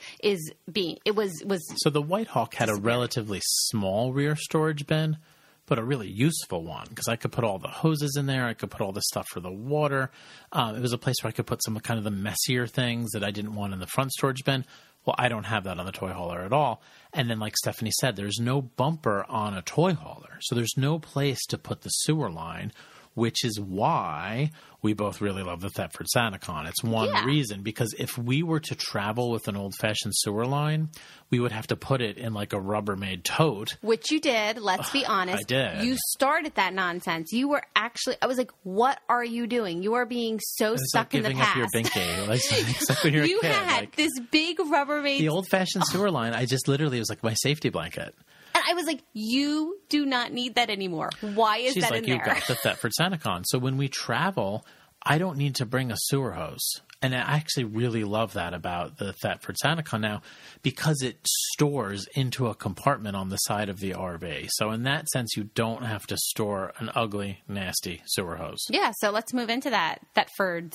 was So the White Hawk had a relatively small rear storage bin, but a really useful one because I could put all the hoses in there. I could put all the stuff for the water. It was a place where I could put some kind of the messier things that I didn't want in the front storage bin. Well, I don't have that on the toy hauler at all. And then like Stephanie said, there's no bumper on a toy hauler. So there's no place to put the sewer line, which is why we both really love the Thetford SantaCon. It's one reason, because if we were to travel with an old-fashioned sewer line, we would have to put it in like a Rubbermaid tote. Which you did, let's be honest. I did. You started that nonsense. You were actually, I was like, what are you doing? You are being so stuck in the past. Giving up your binky. Like when you're a kid. You had this big Rubbermaid. The old-fashioned sewer line, I just literally, it was like my safety blanket. And I was like, you do not need that anymore. Why is that in there? She's like, you got the Thetford SantaCon. So when we travel, I don't need to bring a sewer hose. And I actually really love that about the Thetford SantaCon now, because it stores into a compartment on the side of the RV. So in that sense, you don't have to store an ugly, nasty sewer hose. Yeah, so let's move into that Thetford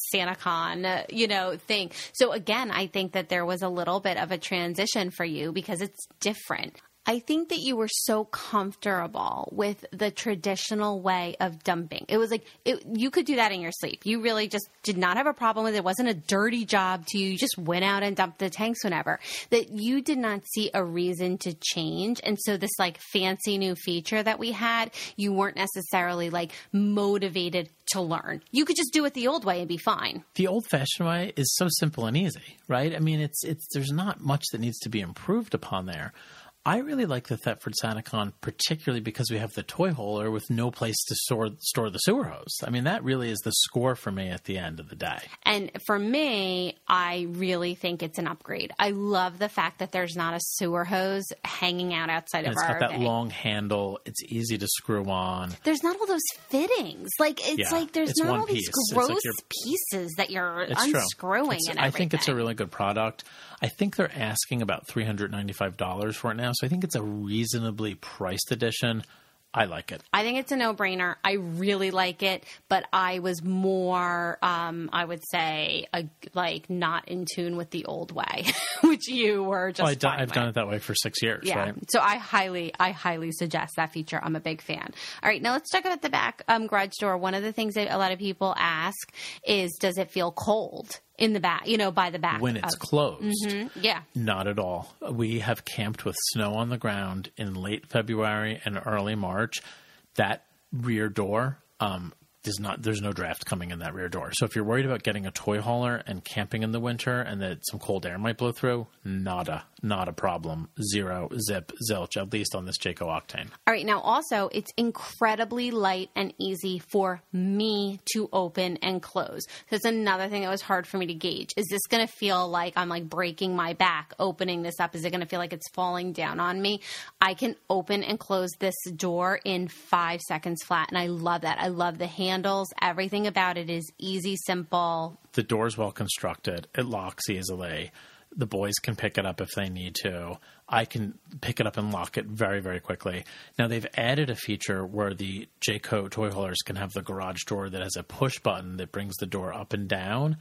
SantaCon, thing. So again, I think that there was a little bit of a transition for you because it's different. I think that you were so comfortable with the traditional way of dumping. It was like you could do that in your sleep. You really just did not have a problem with it. It wasn't a dirty job to you. You just went out and dumped the tanks whenever. That you did not see a reason to change. And so this like fancy new feature that we had, you weren't necessarily like motivated to learn. You could just do it the old way and be fine. The old-fashioned way is so simple and easy, right? I mean, it's there's not much that needs to be improved upon there. I really like the Thetford SantaCon, particularly because we have the toy hauler with no place to store the sewer hose. I mean, that really is the score for me at the end of the day. And for me, I really think it's an upgrade. I love the fact that there's not a sewer hose hanging out outside of our RV. It's got that long handle. It's easy to screw on. There's not all those fittings. There's not all these gross pieces that you're unscrewing and everything. I think it's a really good product. I think they're asking about $395 for it now, so I think it's a reasonably priced edition. I like it. I think it's a no-brainer. I really like it, but I was more, I would say, not in tune with the old way, which you were just I've done it that way for 6 years, right? So I highly suggest that feature. I'm a big fan. All right, now let's talk about the back garage door. One of the things that a lot of people ask is, does it feel cold in the back, by the back? When it's closed. Mm-hmm. Yeah. Not at all. We have camped with snow on the ground in late February and early March. That rear door, there's no draft coming in that rear door. So if you're worried about getting a toy hauler and camping in the winter and that some cold air might blow through, not a problem. Zero, zip, zilch, at least on this Jayco Octane. All right. Now also, it's incredibly light and easy for me to open and close. That's another thing that was hard for me to gauge. Is this going to feel like I'm like breaking my back opening this up? Is it going to feel like it's falling down on me? I can open and close this door in 5 seconds flat. And I love that. I love the handles. Everything about it is easy, simple. The door's well constructed. It locks easily. The boys can pick it up if they need to. I can pick it up and lock it very, very quickly. Now, they've added a feature where the Jayco toy haulers can have the garage door that has a push button that brings the door up and down.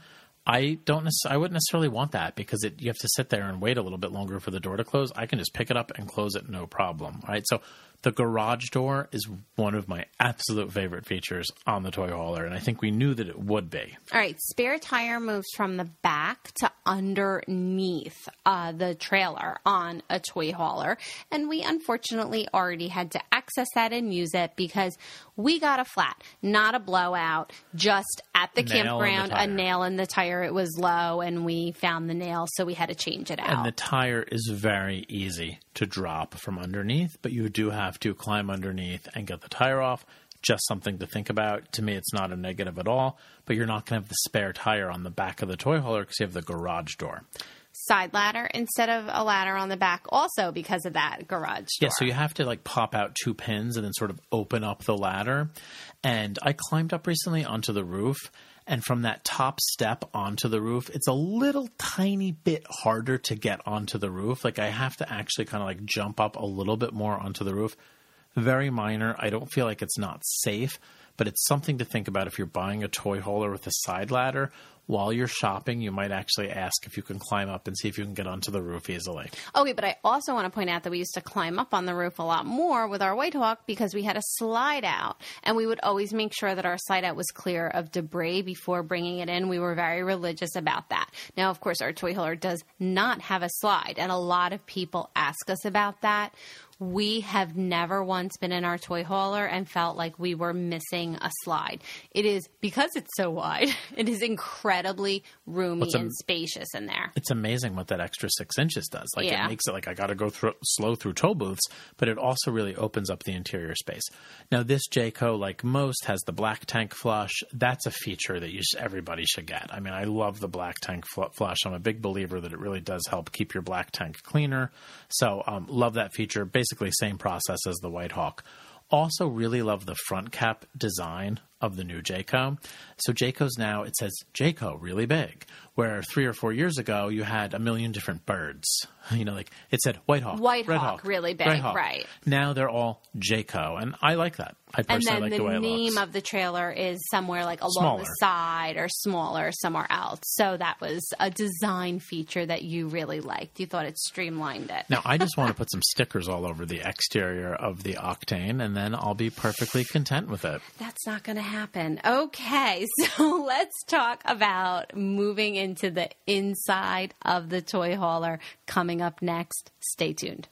I wouldn't necessarily want that because you have to sit there and wait a little bit longer for the door to close. I can just pick it up and close it, no problem. Right. So the garage door is one of my absolute favorite features on the toy hauler, and I think we knew that it would be. All right, spare tire moves from the back to underneath the trailer on a toy hauler, and we unfortunately already had to access that and use it because we got a flat, not a blowout, just at the campground, a nail in the tire. It was low, and we found the nail, so we had to change it out. And the tire is very easy to drop from underneath, but you do have to climb underneath and get the tire off. Just something to think about. To me, it's not a negative at all, but you're not going to have the spare tire on the back of the toy hauler because you have the garage door. Side ladder instead of a ladder on the back also because of that garage door. Yeah, so you have to like pop out 2 pins and then sort of open up the ladder. And I climbed up recently onto the roof, and from that top step onto the roof, it's a little tiny bit harder to get onto the roof. Like I have to actually kind of like jump up a little bit more onto the roof. Very minor. I don't feel like it's not safe, but it's something to think about if you're buying a toy hauler with a side ladder. While you're shopping, you might actually ask if you can climb up and see if you can get onto the roof easily. Okay, but I also want to point out that we used to climb up on the roof a lot more with our White Hawk because we had a slide out, and we would always make sure that our slide out was clear of debris before bringing it in. We were very religious about that. Now, of course, our toy hauler does not have a slide, and a lot of people ask us about that. We have never once been in our toy hauler and felt like we were missing a slide. It is, because it's so wide, it is incredibly roomy and spacious in there. It's amazing what that extra 6 inches does. Like it makes it like I got to go slow through tow booths, but it also really opens up the interior space. Now this Jayco, like most, has the black tank flush. That's a feature that everybody should get. I mean, I love the black tank flush. I'm a big believer that it really does help keep your black tank cleaner. So love that feature. Basically same process as the White Hawk. Also really love the front cap design of the new Jayco. So Jayco's now, it says Jayco really big, where 3 or 4 years ago you had a million different birds. You know, like it said White Hawk, Red Hawk, really big, right? Now they're all Jayco, and I like that. I personally like the way it looks. And then the name of the trailer is somewhere like along the side or smaller somewhere else. So that was a design feature that you really liked. You thought it streamlined it. Now, I just want to put some stickers all over the exterior of the Octane, and then I'll be perfectly content with it. That's not going to happen. Okay, so let's talk about moving into the inside of the toy hauler coming up next. Stay tuned.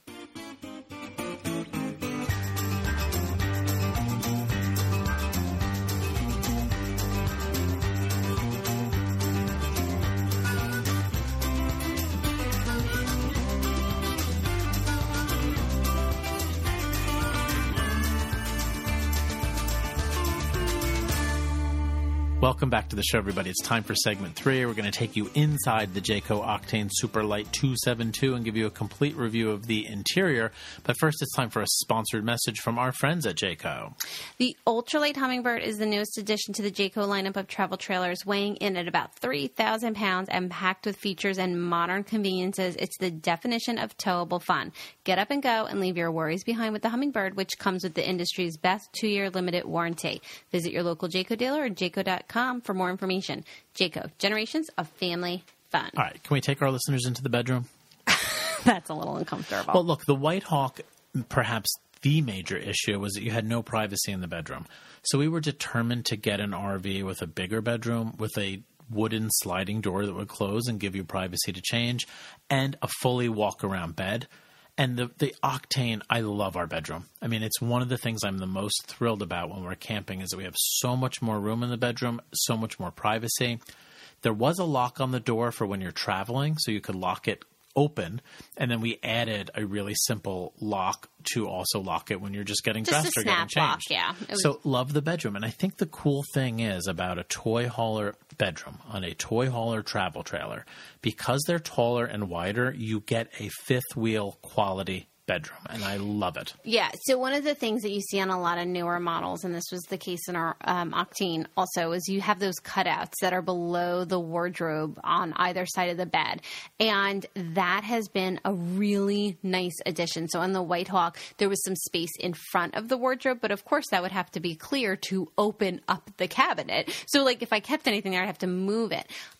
Welcome back to the show, everybody. It's time for segment 3. We're going to take you inside the Jayco Octane Superlight 272 and give you a complete review of the interior. But first, it's time for a sponsored message from our friends at Jayco. The Ultralight Hummingbird is the newest addition to the Jayco lineup of travel trailers, weighing in at about 3,000 pounds and packed with features and modern conveniences. It's the definition of towable fun. Get up and go and leave your worries behind with the Hummingbird, which comes with the industry's best 2-year limited warranty. Visit your local Jayco dealer or jayco.com for more information. Jayco, generations of family fun. All right. Can we take our listeners into the bedroom? That's a little uncomfortable. Well, look, the White Hawk, perhaps the major issue was that you had no privacy in the bedroom. So we were determined to get an RV with a bigger bedroom, with a wooden sliding door that would close and give you privacy to change, and a fully walk-around bed. And the Octane, I love our bedroom. I mean, it's one of the things I'm the most thrilled about when we're camping is that we have so much more room in the bedroom, so much more privacy. There was a lock on the door for when you're traveling, so you could lock it open. And then we added a really simple lock to also lock it when you're just getting dressed or getting changed. Lock, yeah. So love the bedroom. And I think the cool thing is about a toy hauler bedroom on a toy hauler travel trailer, because they're taller and wider, you get a fifth wheel quality bedroom, and I love it. Yeah, so one of the things that you see on a lot of newer models, and this was the case in our Octane also, is you have those cutouts that are below the wardrobe on either side of the bed, and that has been a really nice addition. So on the White Hawk, there was some space in front of the wardrobe, but of course that would have to be clear to open up the cabinet. So like if I kept anything there, I'd have to move it.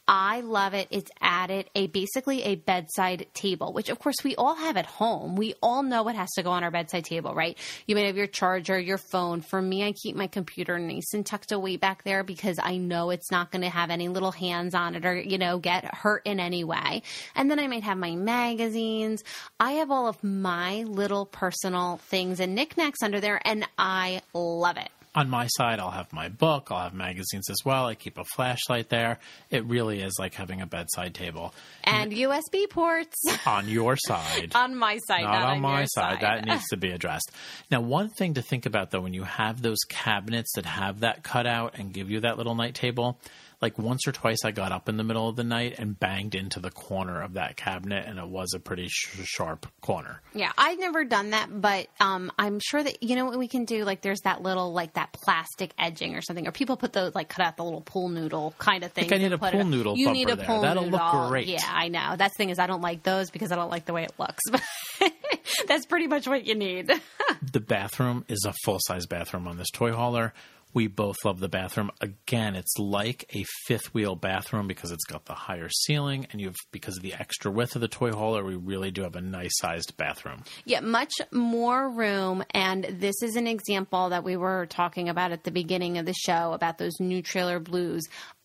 I love it. It's added basically a bedside table, which of course we all have at home. We all know what has to go on our bedside table, right? You may have your charger, your phone. For me, I keep my computer nice and tucked away back there because I know it's not going to have any little hands on it or, get hurt in any way. And then I might have my magazines. I have all of my little personal things and knickknacks under there, and I love it. On my side, I'll have my book. I'll have magazines as well. I keep a flashlight there. It really is like having a bedside table. And USB ports. On your side. On my side, not on my your side. That needs to be addressed. Now, one thing to think about, though, when you have those cabinets that have that cutout and give you that little night table, like once or twice I got up in the middle of the night and banged into the corner of that cabinet, and it was a pretty sharp corner. Yeah, I've never done that, but I'm sure that, what we can do, like there's that little, like that plastic edging or something, or people put those, like cut out the little pool noodle kind of thing. I need a pool noodle You bumper need a there. pool That'll noodle. look great. Yeah, I know. That's the thing is I don't like those because I don't like the way it looks. But that's pretty much what you need. The bathroom is a full-size bathroom on this toy hauler. We both love the bathroom. Again, it's like a fifth wheel bathroom because it's got the higher ceiling, and because of the extra width of the toy hauler, we really do have a nice sized bathroom. Yeah, much more room. And this is an example that we were talking about at the beginning of the show about those new trailer blues.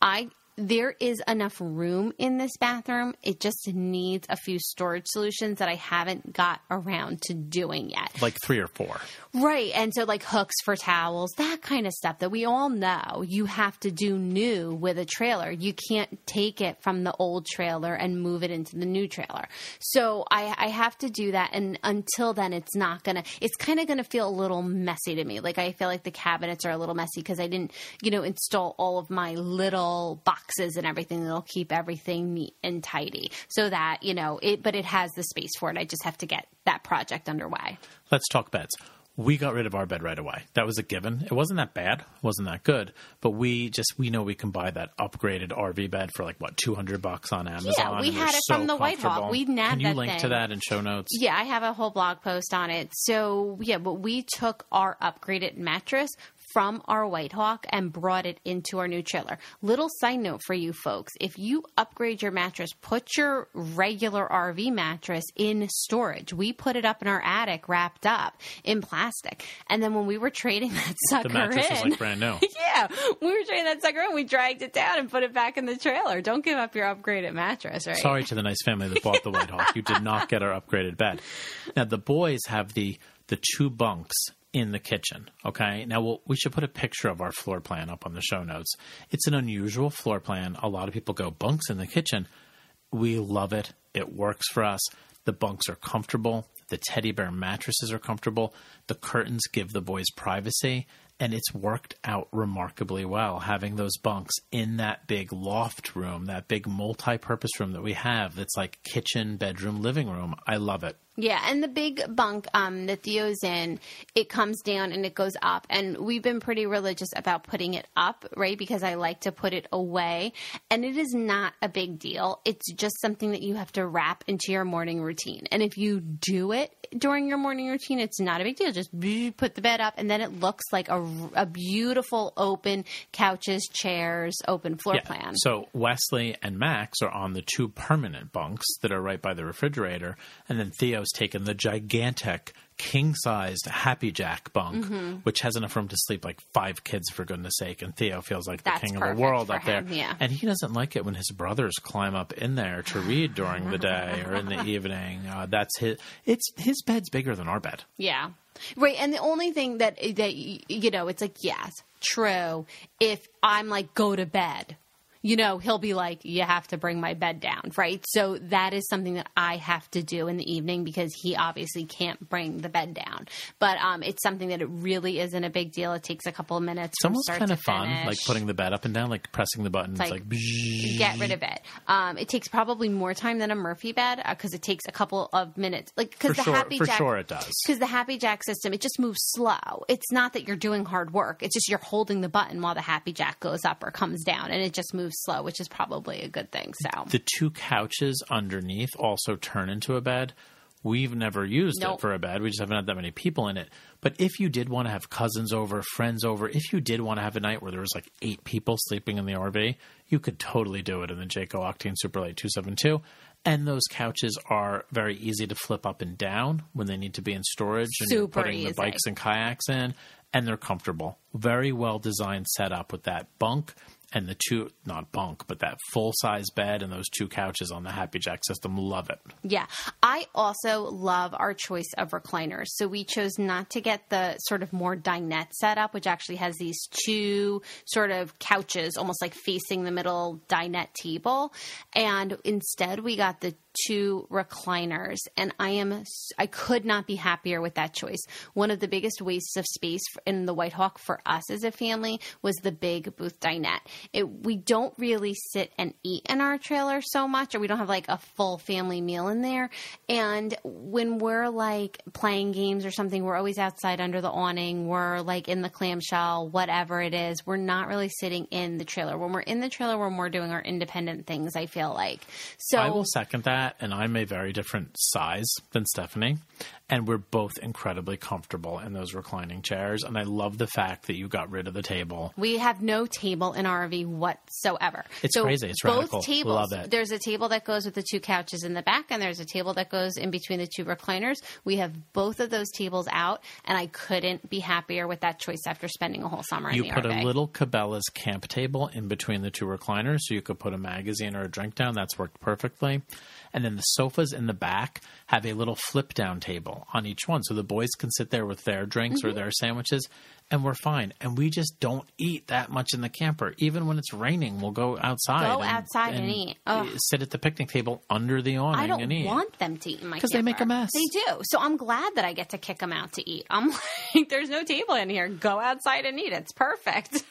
There is enough room in this bathroom. It just needs a few storage solutions that I haven't got around to doing yet. Like 3 or 4. Right. And so like hooks for towels, that kind of stuff that we all know you have to do new with a trailer. You can't take it from the old trailer and move it into the new trailer. So I have to do that. And until then, it's kind of going to feel a little messy to me. Like I feel like the cabinets are a little messy because I didn't, install all of my little boxes and everything that'll keep everything neat and tidy so that, but it has the space for it. I just have to get that project underway. Let's talk beds. We got rid of our bed right away. That was a given. It wasn't that bad. It wasn't that good. But we know we can buy that upgraded RV bed for $200 on Amazon. Yeah, we had it from the White Hawk. We nabbed that thing. Can you link to that in show notes? Yeah, I have a whole blog post on it. So, yeah, but we took our upgraded mattress from our White Hawk and brought it into our new trailer. Little side note for you folks. If you upgrade your mattress, put your regular RV mattress in storage. We put it up in our attic wrapped up in plastic. And then when we were trading that sucker in. The mattress was like brand new. Yeah. We were trading that sucker in. We dragged it down and put it back in the trailer. Don't give up your upgraded mattress, right? Sorry to the nice family that bought the White Hawk. You did not get our upgraded bed. Now, the boys have the 2 bunks in the kitchen. Okay. Now we should put a picture of our floor plan up on the show notes. It's an unusual floor plan. A lot of people go bunks in the kitchen. We love it. It works for us. The bunks are comfortable. The teddy bear mattresses are comfortable. The curtains give the boys privacy. And it's worked out remarkably well, having those bunks in that big loft room, that big multi-purpose room that we have that's like kitchen, bedroom, living room. I love it. Yeah, and the big bunk that Theo's in, it comes down and it goes up. And we've been pretty religious about putting it up, right, because I like to put it away. And it is not a big deal. It's just something that you have to wrap into your morning routine. And if you do it during your morning routine, it's not a big deal. Just put the bed up, and then it looks like a beautiful open couches, chairs, open floor plan. So Wesley and Max are on the 2 permanent bunks that are right by the refrigerator, and then Theo's taken the gigantic king-sized Happy Jack bunk, which has enough room to sleep like 5 kids, for goodness sake, and Theo feels like the king of the world up there. Yeah. And he doesn't like it when his brothers climb up in there to read during the day or in the evening. That's his bed's bigger than our bed. Yeah. Right. And the only thing that it's like, yes, true. If I'm like, go to bed, he'll be like, you have to bring my bed down, right? So that is something that I have to do in the evening because he obviously can't bring the bed down. But it's something that it really isn't a big deal. It takes a couple of minutes. It's almost kind of fun, like putting the bed up and down, like pressing the button. It's like get rid of it. It takes probably more time than a Murphy bed because it takes a couple of minutes. Like because For sure it does. Because the Happy Jack system, it just moves slow. It's not that you're doing hard work. It's just you're holding the button while the Happy Jack goes up or comes down, and it just moves slow, which is probably a good thing. So the 2 couches underneath also turn into a bed. We've never used Nope. it for a bed. We just haven't had that many people in it. But if you did want to have cousins over, friends over, if you did want to have a night where there was like 8 people sleeping in the RV, you could totally do it in the Jayco Octane Superlight 272. And those couches are very easy to flip up and down when they need to be in storage and you're Super putting easy. the bikes and kayaks in, and they're comfortable. Very well designed setup with that bunk and the two, not bunk, but that full-size bed and those 2 couches on the Happy Jack system. Love it. Yeah. I also love our choice of recliners. So we chose not to get the sort of more dinette setup, which actually has these 2 sort of couches, almost like facing the middle dinette table. And instead we got the 2 recliners, and I could not be happier with that choice. One of the biggest wastes of space in the White Hawk for us as a family was the big booth dinette. We don't really sit and eat in our trailer so much, or we don't have like a full family meal in there. And when we're like playing games or something, we're always outside under the awning. We're like in the clamshell, whatever it is. We're not really sitting in the trailer. When we're in the trailer, we're more doing our independent things, I feel like. So I will second that, and I'm a very different size than Stephanie, and we're both incredibly comfortable in those reclining chairs, and I love the fact that you got rid of the table. we have no table in our RV whatsoever. It's crazy. It's radical. Both tables. Love it. There's a table that goes with the 2 couches in the back, and there's a table that goes in between the 2 recliners. We have both of those tables out, and I couldn't be happier with that choice after spending a whole summer in the You put RV. a little Cabela's camp table in between the 2 recliners so you could put a magazine or a drink down. That's worked perfectly. And then the sofas in the back have a little flip down table on each one. So the boys can sit there with their drinks or their sandwiches, and we're fine. And we just don't eat that much in the camper. Even when it's raining, we'll go outside. Go outside and eat. Ugh. Sit at the picnic table under the awning I don't and eat. want them to eat in my camper. 'Cause they make a mess. They do. So I'm glad that I get to kick them out to eat. I'm like, there's no table in here. Go outside and eat. It's perfect.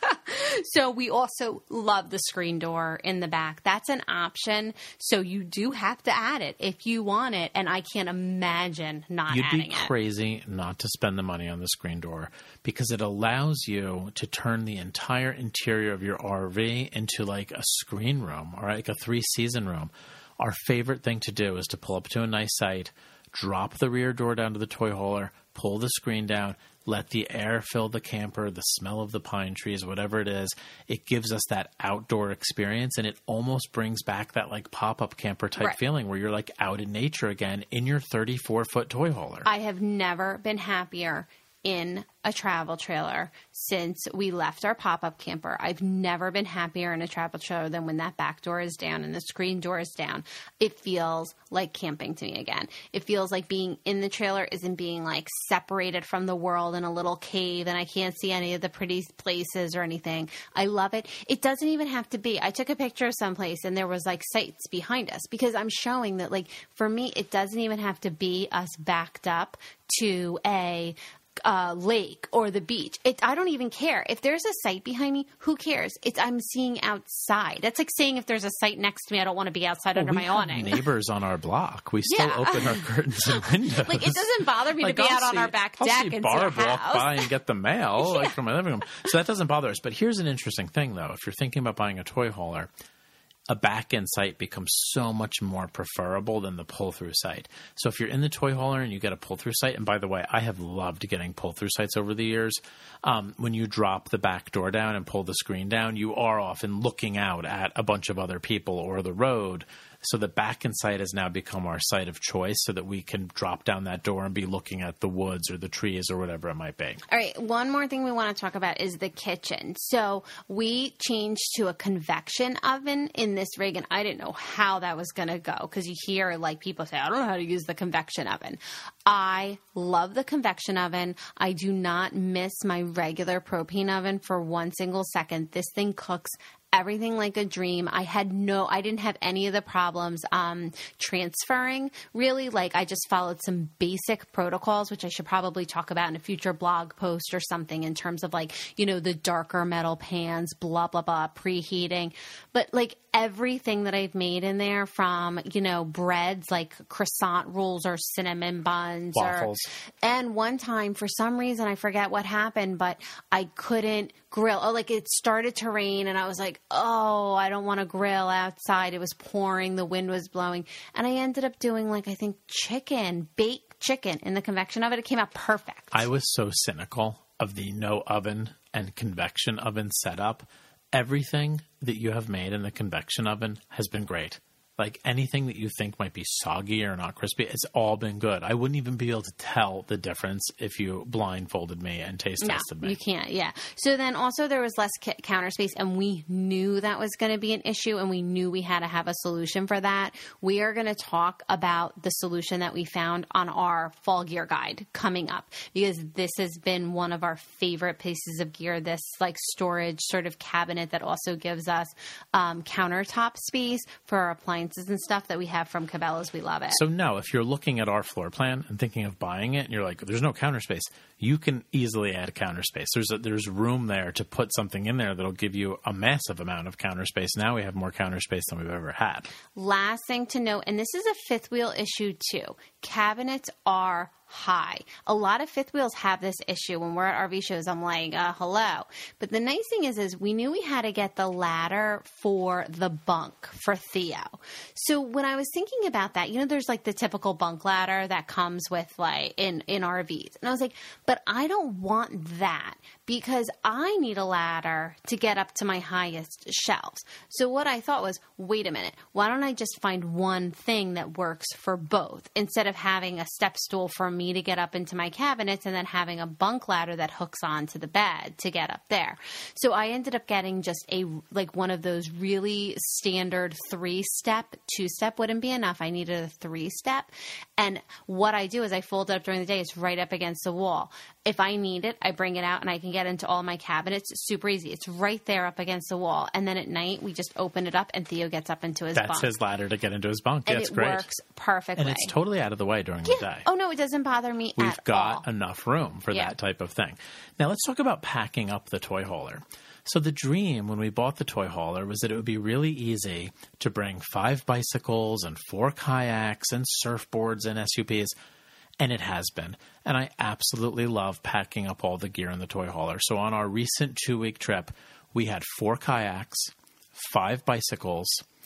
So we also love the screen door in the back. That's an option. So you do have to add it if you want it. And I can't imagine not You'd adding be it. crazy not to spend the money on the screen door because it allows you to turn the entire interior of your RV into like a screen room or like a 3-season room. Our favorite thing to do is to pull up to a nice site, drop the rear door down to the toy hauler, pull the screen down, let the air fill the camper, the smell of the pine trees, whatever it is. It gives us that outdoor experience, and it almost brings back that like pop-up camper type Right. feeling where you're like out in nature again in your 34-foot toy hauler. I have never been happier in a travel trailer since we left our pop-up camper. I've never been happier in a travel trailer than when that back door is down and the screen door is down. It feels like camping to me again. It feels like being in the trailer isn't being like separated from the world in a little cave and I can't see any of the pretty places or anything. I love it. It doesn't even have to be. I took a picture of someplace and there was like sites behind us because I'm showing that like for me it doesn't even have to be us backed up to a lake or the beach. I don't even care. If there's a site behind me, who cares? I'm seeing outside. That's like saying if there's a site next to me, I don't want to be outside under my awning. We have neighbors on our block. We still Yeah. open our curtains and windows. Like it doesn't bother me Like, to be I'll out on see- our back I'll deck see and Barb see a walk house. by and get the mail like from my living room. So that doesn't bother us. But here's an interesting thing, though. If you're thinking about buying a toy hauler, a back-end site becomes so much more preferable than the pull-through site. So if you're in the toy hauler and you get a pull-through site, and by the way, I have loved getting pull-through sites over the years. When you drop the back door down and pull the screen down, you are often looking out at a bunch of other people or the road. So the back-end site has now become our site of choice so that we can drop down that door and be looking at the woods or the trees or whatever it might be. All right, one more thing we want to talk about is the kitchen. So we changed to a convection oven in this rig, and I didn't know how that was going to go because you hear like people say, I don't know how to use the convection oven. I love the convection oven. I do not miss my regular propane oven for one single second. This thing cooks everything like a dream. I didn't have any of the problems transferring really. Like I just followed some basic protocols, which I should probably talk about in a future blog post or something in terms of like, the darker metal pans, blah, blah, blah, preheating. But like everything that I've made in there from, breads like croissant rolls or cinnamon buns. Waffles. And one time for some reason, I forget what happened, but I couldn't grill. Oh, like it started to rain and I was like, oh, I don't want to grill outside. It was pouring. The wind was blowing. And I ended up doing like, I think baked chicken in the convection oven. It came out perfect. I was so cynical of the no oven and convection oven setup. Everything that you have made in the convection oven has been great. Like anything that you think might be soggy or not crispy, it's all been good. I wouldn't even be able to tell the difference if you blindfolded me and taste tested me. You can't, yeah. So then also there was less counter space, and we knew that was going to be an issue, and we knew we had to have a solution for that. We are going to talk about the solution that we found on our fall gear guide coming up, because this has been one of our favorite pieces of gear, this like storage sort of cabinet that also gives us countertop space for our appliances and stuff that we have from Cabela's. We love it. So no, if you're looking at our floor plan and thinking of buying it and you're like, there's no counter space, you can easily add counter space. There's room there to put something in there that'll give you a massive amount of counter space. Now we have more counter space than we've ever had. Last thing to note, and this is a fifth wheel issue too, cabinets are high. A lot of fifth wheels have this issue. When we're at RV shows, I'm like, hello. But the nice thing is we knew we had to get the ladder for the bunk for Theo. So when I was thinking about that, there's like the typical bunk ladder that comes with like in RVs. And I was like, but I don't want that because I need a ladder to get up to my highest shelves. So what I thought was, wait a minute, why don't I just find one thing that works for both instead of having a step stool for me to get up into my cabinets and then having a bunk ladder that hooks onto the bed to get up there. So I ended up getting just one of those really standard 3-step. 2-step wouldn't be enough. I needed a 3-step. And what I do is I fold it up during the day. It's right up against the wall. If I need it, I bring it out and I can get into all my cabinets. It's super easy. It's right there up against the wall. And then at night, we just open it up and Theo gets up into his bunk. That's his ladder to get into his bunk. And That's great. It works perfectly. And it's totally out of the way during the day. Oh, no, it doesn't bother me at all. We've got enough room for that type of thing. Now, let's talk about packing up the toy hauler. So the dream when we bought the toy hauler was that it would be really easy to bring 5 bicycles and 4 kayaks and surfboards and SUPs. And it has been. And I absolutely love packing up all the gear in the toy hauler. So on our recent 2-week trip, we had 4 kayaks, 5 bicycles,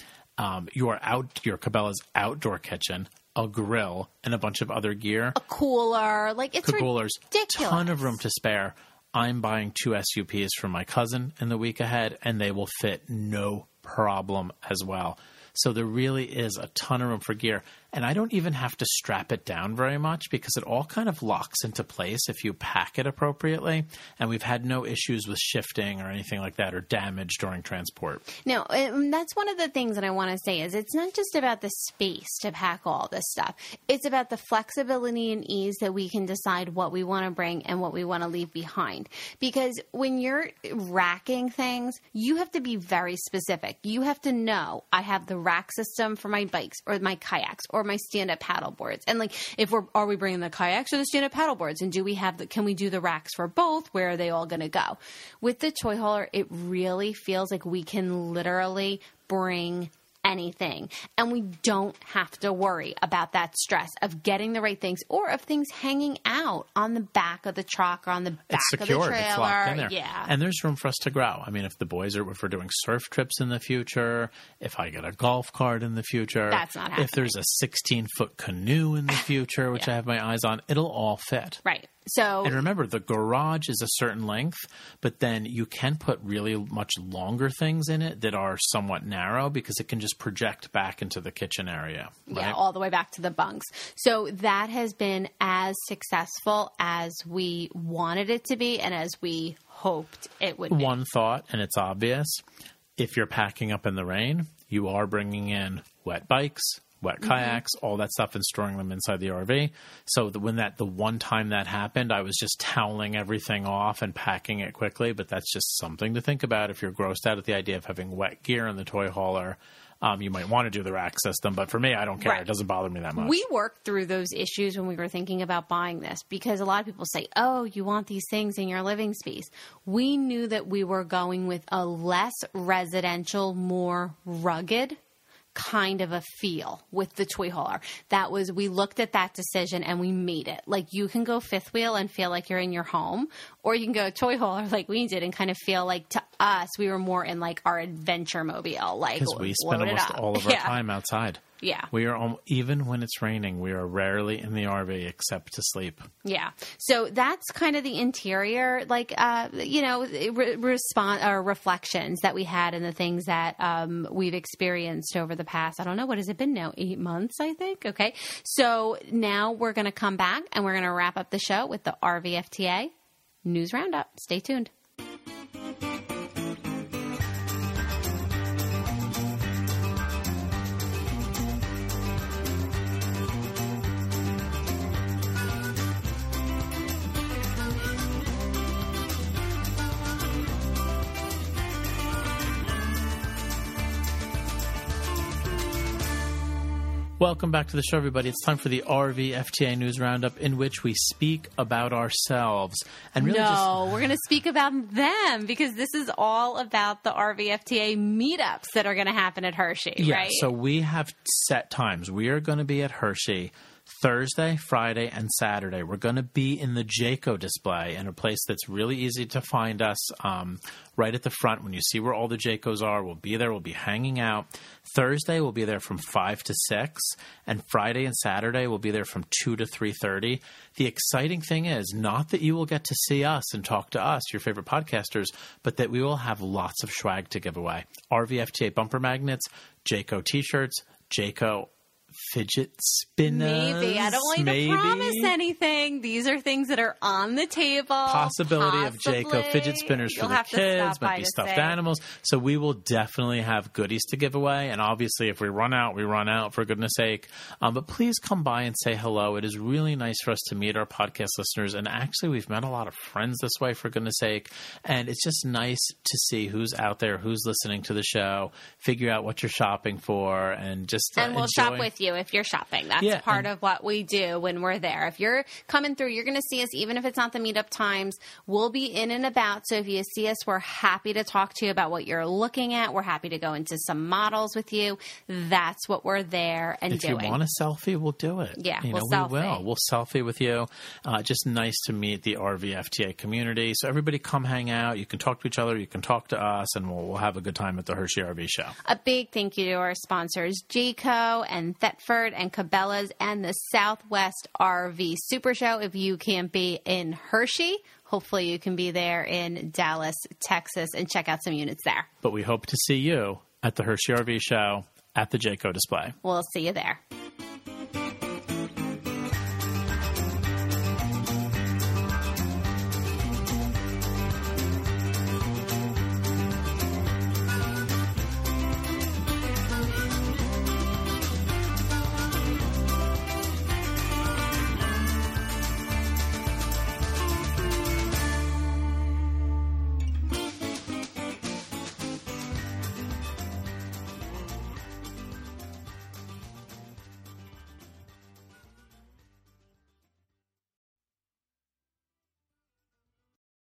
your Cabela's outdoor kitchen, a grill, and a bunch of other gear. A cooler. Like, it's ridiculous. Ton of room to spare. I'm buying 2 SUPs for my cousin in the week ahead, and they will fit no problem as well. So there really is a ton of room for gear. And I don't even have to strap it down very much because it all kind of locks into place if you pack it appropriately. And we've had no issues with shifting or anything like that or damage during transport. No, that's one of the things that I want to say is it's not just about the space to pack all this stuff. It's about the flexibility and ease that we can decide what we want to bring and what we want to leave behind. Because when you're racking things, you have to be very specific. You have to know I have the rack system for my bikes or my kayaks or my stand-up paddle boards. And like, are we bringing the kayaks or the stand-up paddle boards? And can we do the racks for both? Where are they all going to go? With the toy hauler, it really feels like we can literally bring anything. And we don't have to worry about that stress of getting the right things or of things hanging out on the back of the truck or on the back of the trailer. It's locked in there. Yeah. And there's room for us to grow. I mean, if we're doing surf trips in the future, if I get a golf cart in the future, that's not happening. If there's a 16-foot canoe in the future, which I have my eyes on, it'll all fit. Right. So, and remember, the garage is a certain length, but then you can put really much longer things in it that are somewhat narrow because it can just project back into the kitchen area. Right? Yeah, all the way back to the bunks. So that has been as successful as we wanted it to be and as we hoped it would be. One thought, and it's obvious, if you're packing up in the rain, you are bringing in wet bikes, wet kayaks, all that stuff, and storing them inside the RV. So the one time that happened, I was just toweling everything off and packing it quickly. But that's just something to think about if you're grossed out at the idea of having wet gear in the toy hauler. You might want to do the rack system, but for me, I don't care. Right. It doesn't bother me that much. We worked through those issues when we were thinking about buying this because a lot of people say, oh, you want these things in your living space. We knew that we were going with a less residential, more rugged kind of a feel with the toy hauler. We looked at that decision and we made it. Like, you can go fifth wheel and feel like you're in your home, or you can go toy hauler like we did and kind of feel like, to us, we were more in like our adventure mobile. Like, because we spend almost all of our time outside. Yeah. We are, even when it's raining, we are rarely in the RV except to sleep. Yeah. So that's kind of the interior, like, reflections that we had and the things that we've experienced over the past, I don't know, what has it been now? 8 months, I think. Okay. So now we're going to come back and we're going to wrap up the show with the RVFTA News Roundup. Stay tuned. Welcome back to the show, everybody. It's time for the RV FTA News Roundup, in which we speak about ourselves. And really we're going to speak about them, because this is all about the RV FTA meetups that are going to happen at Hershey, right? So we have set times. We are going to be at Hershey Thursday, Friday, and Saturday. We're going to be in the Jayco display, in a place that's really easy to find us, right at the front. When you see where all the Jaycos are, we'll be there. We'll be hanging out. Thursday, we'll be there from 5 to 6, and Friday and Saturday, we'll be there from 2 to 3:30. The exciting thing is not that you will get to see us and talk to us, your favorite podcasters, but that we will have lots of swag to give away. RVFTA bumper magnets, Jayco t-shirts, Jayco fidget spinners. Maybe. I don't want to promise anything. These are things that are on the table. Possibility of Jayco fidget spinners for the kids, might be stuffed animals. So we will definitely have goodies to give away. And obviously, if we run out, we run out, for goodness sake. But please come by and say hello. It is really nice for us to meet our podcast listeners. And actually, we've met a lot of friends this way, for goodness sake. And it's just nice to see who's out there, who's listening to the show, figure out what you're shopping for, and just and we'll shop with you if you're shopping. That's part of what we do when we're there. If you're coming through, you're going to see us, even if it's not the meetup times. We'll be in and about. So if you see us, we're happy to talk to you about what you're looking at. We're happy to go into some models with you. That's what we're there and doing. If you want a selfie, we'll do it. Yeah, we will. We'll selfie with you. Just nice to meet the RVFTA community. So everybody come hang out. You can talk to each other. You can talk to us, and we'll have a good time at the Hershey RV show. A big thank you to our sponsors, Jayco and Thetford and Cabela's and the Southwest RV Super Show. If you can't be in Hershey, hopefully you can be there in Dallas, Texas, and check out some units there. But we hope to see you at the Hershey RV show at the Jayco display. We'll see you there.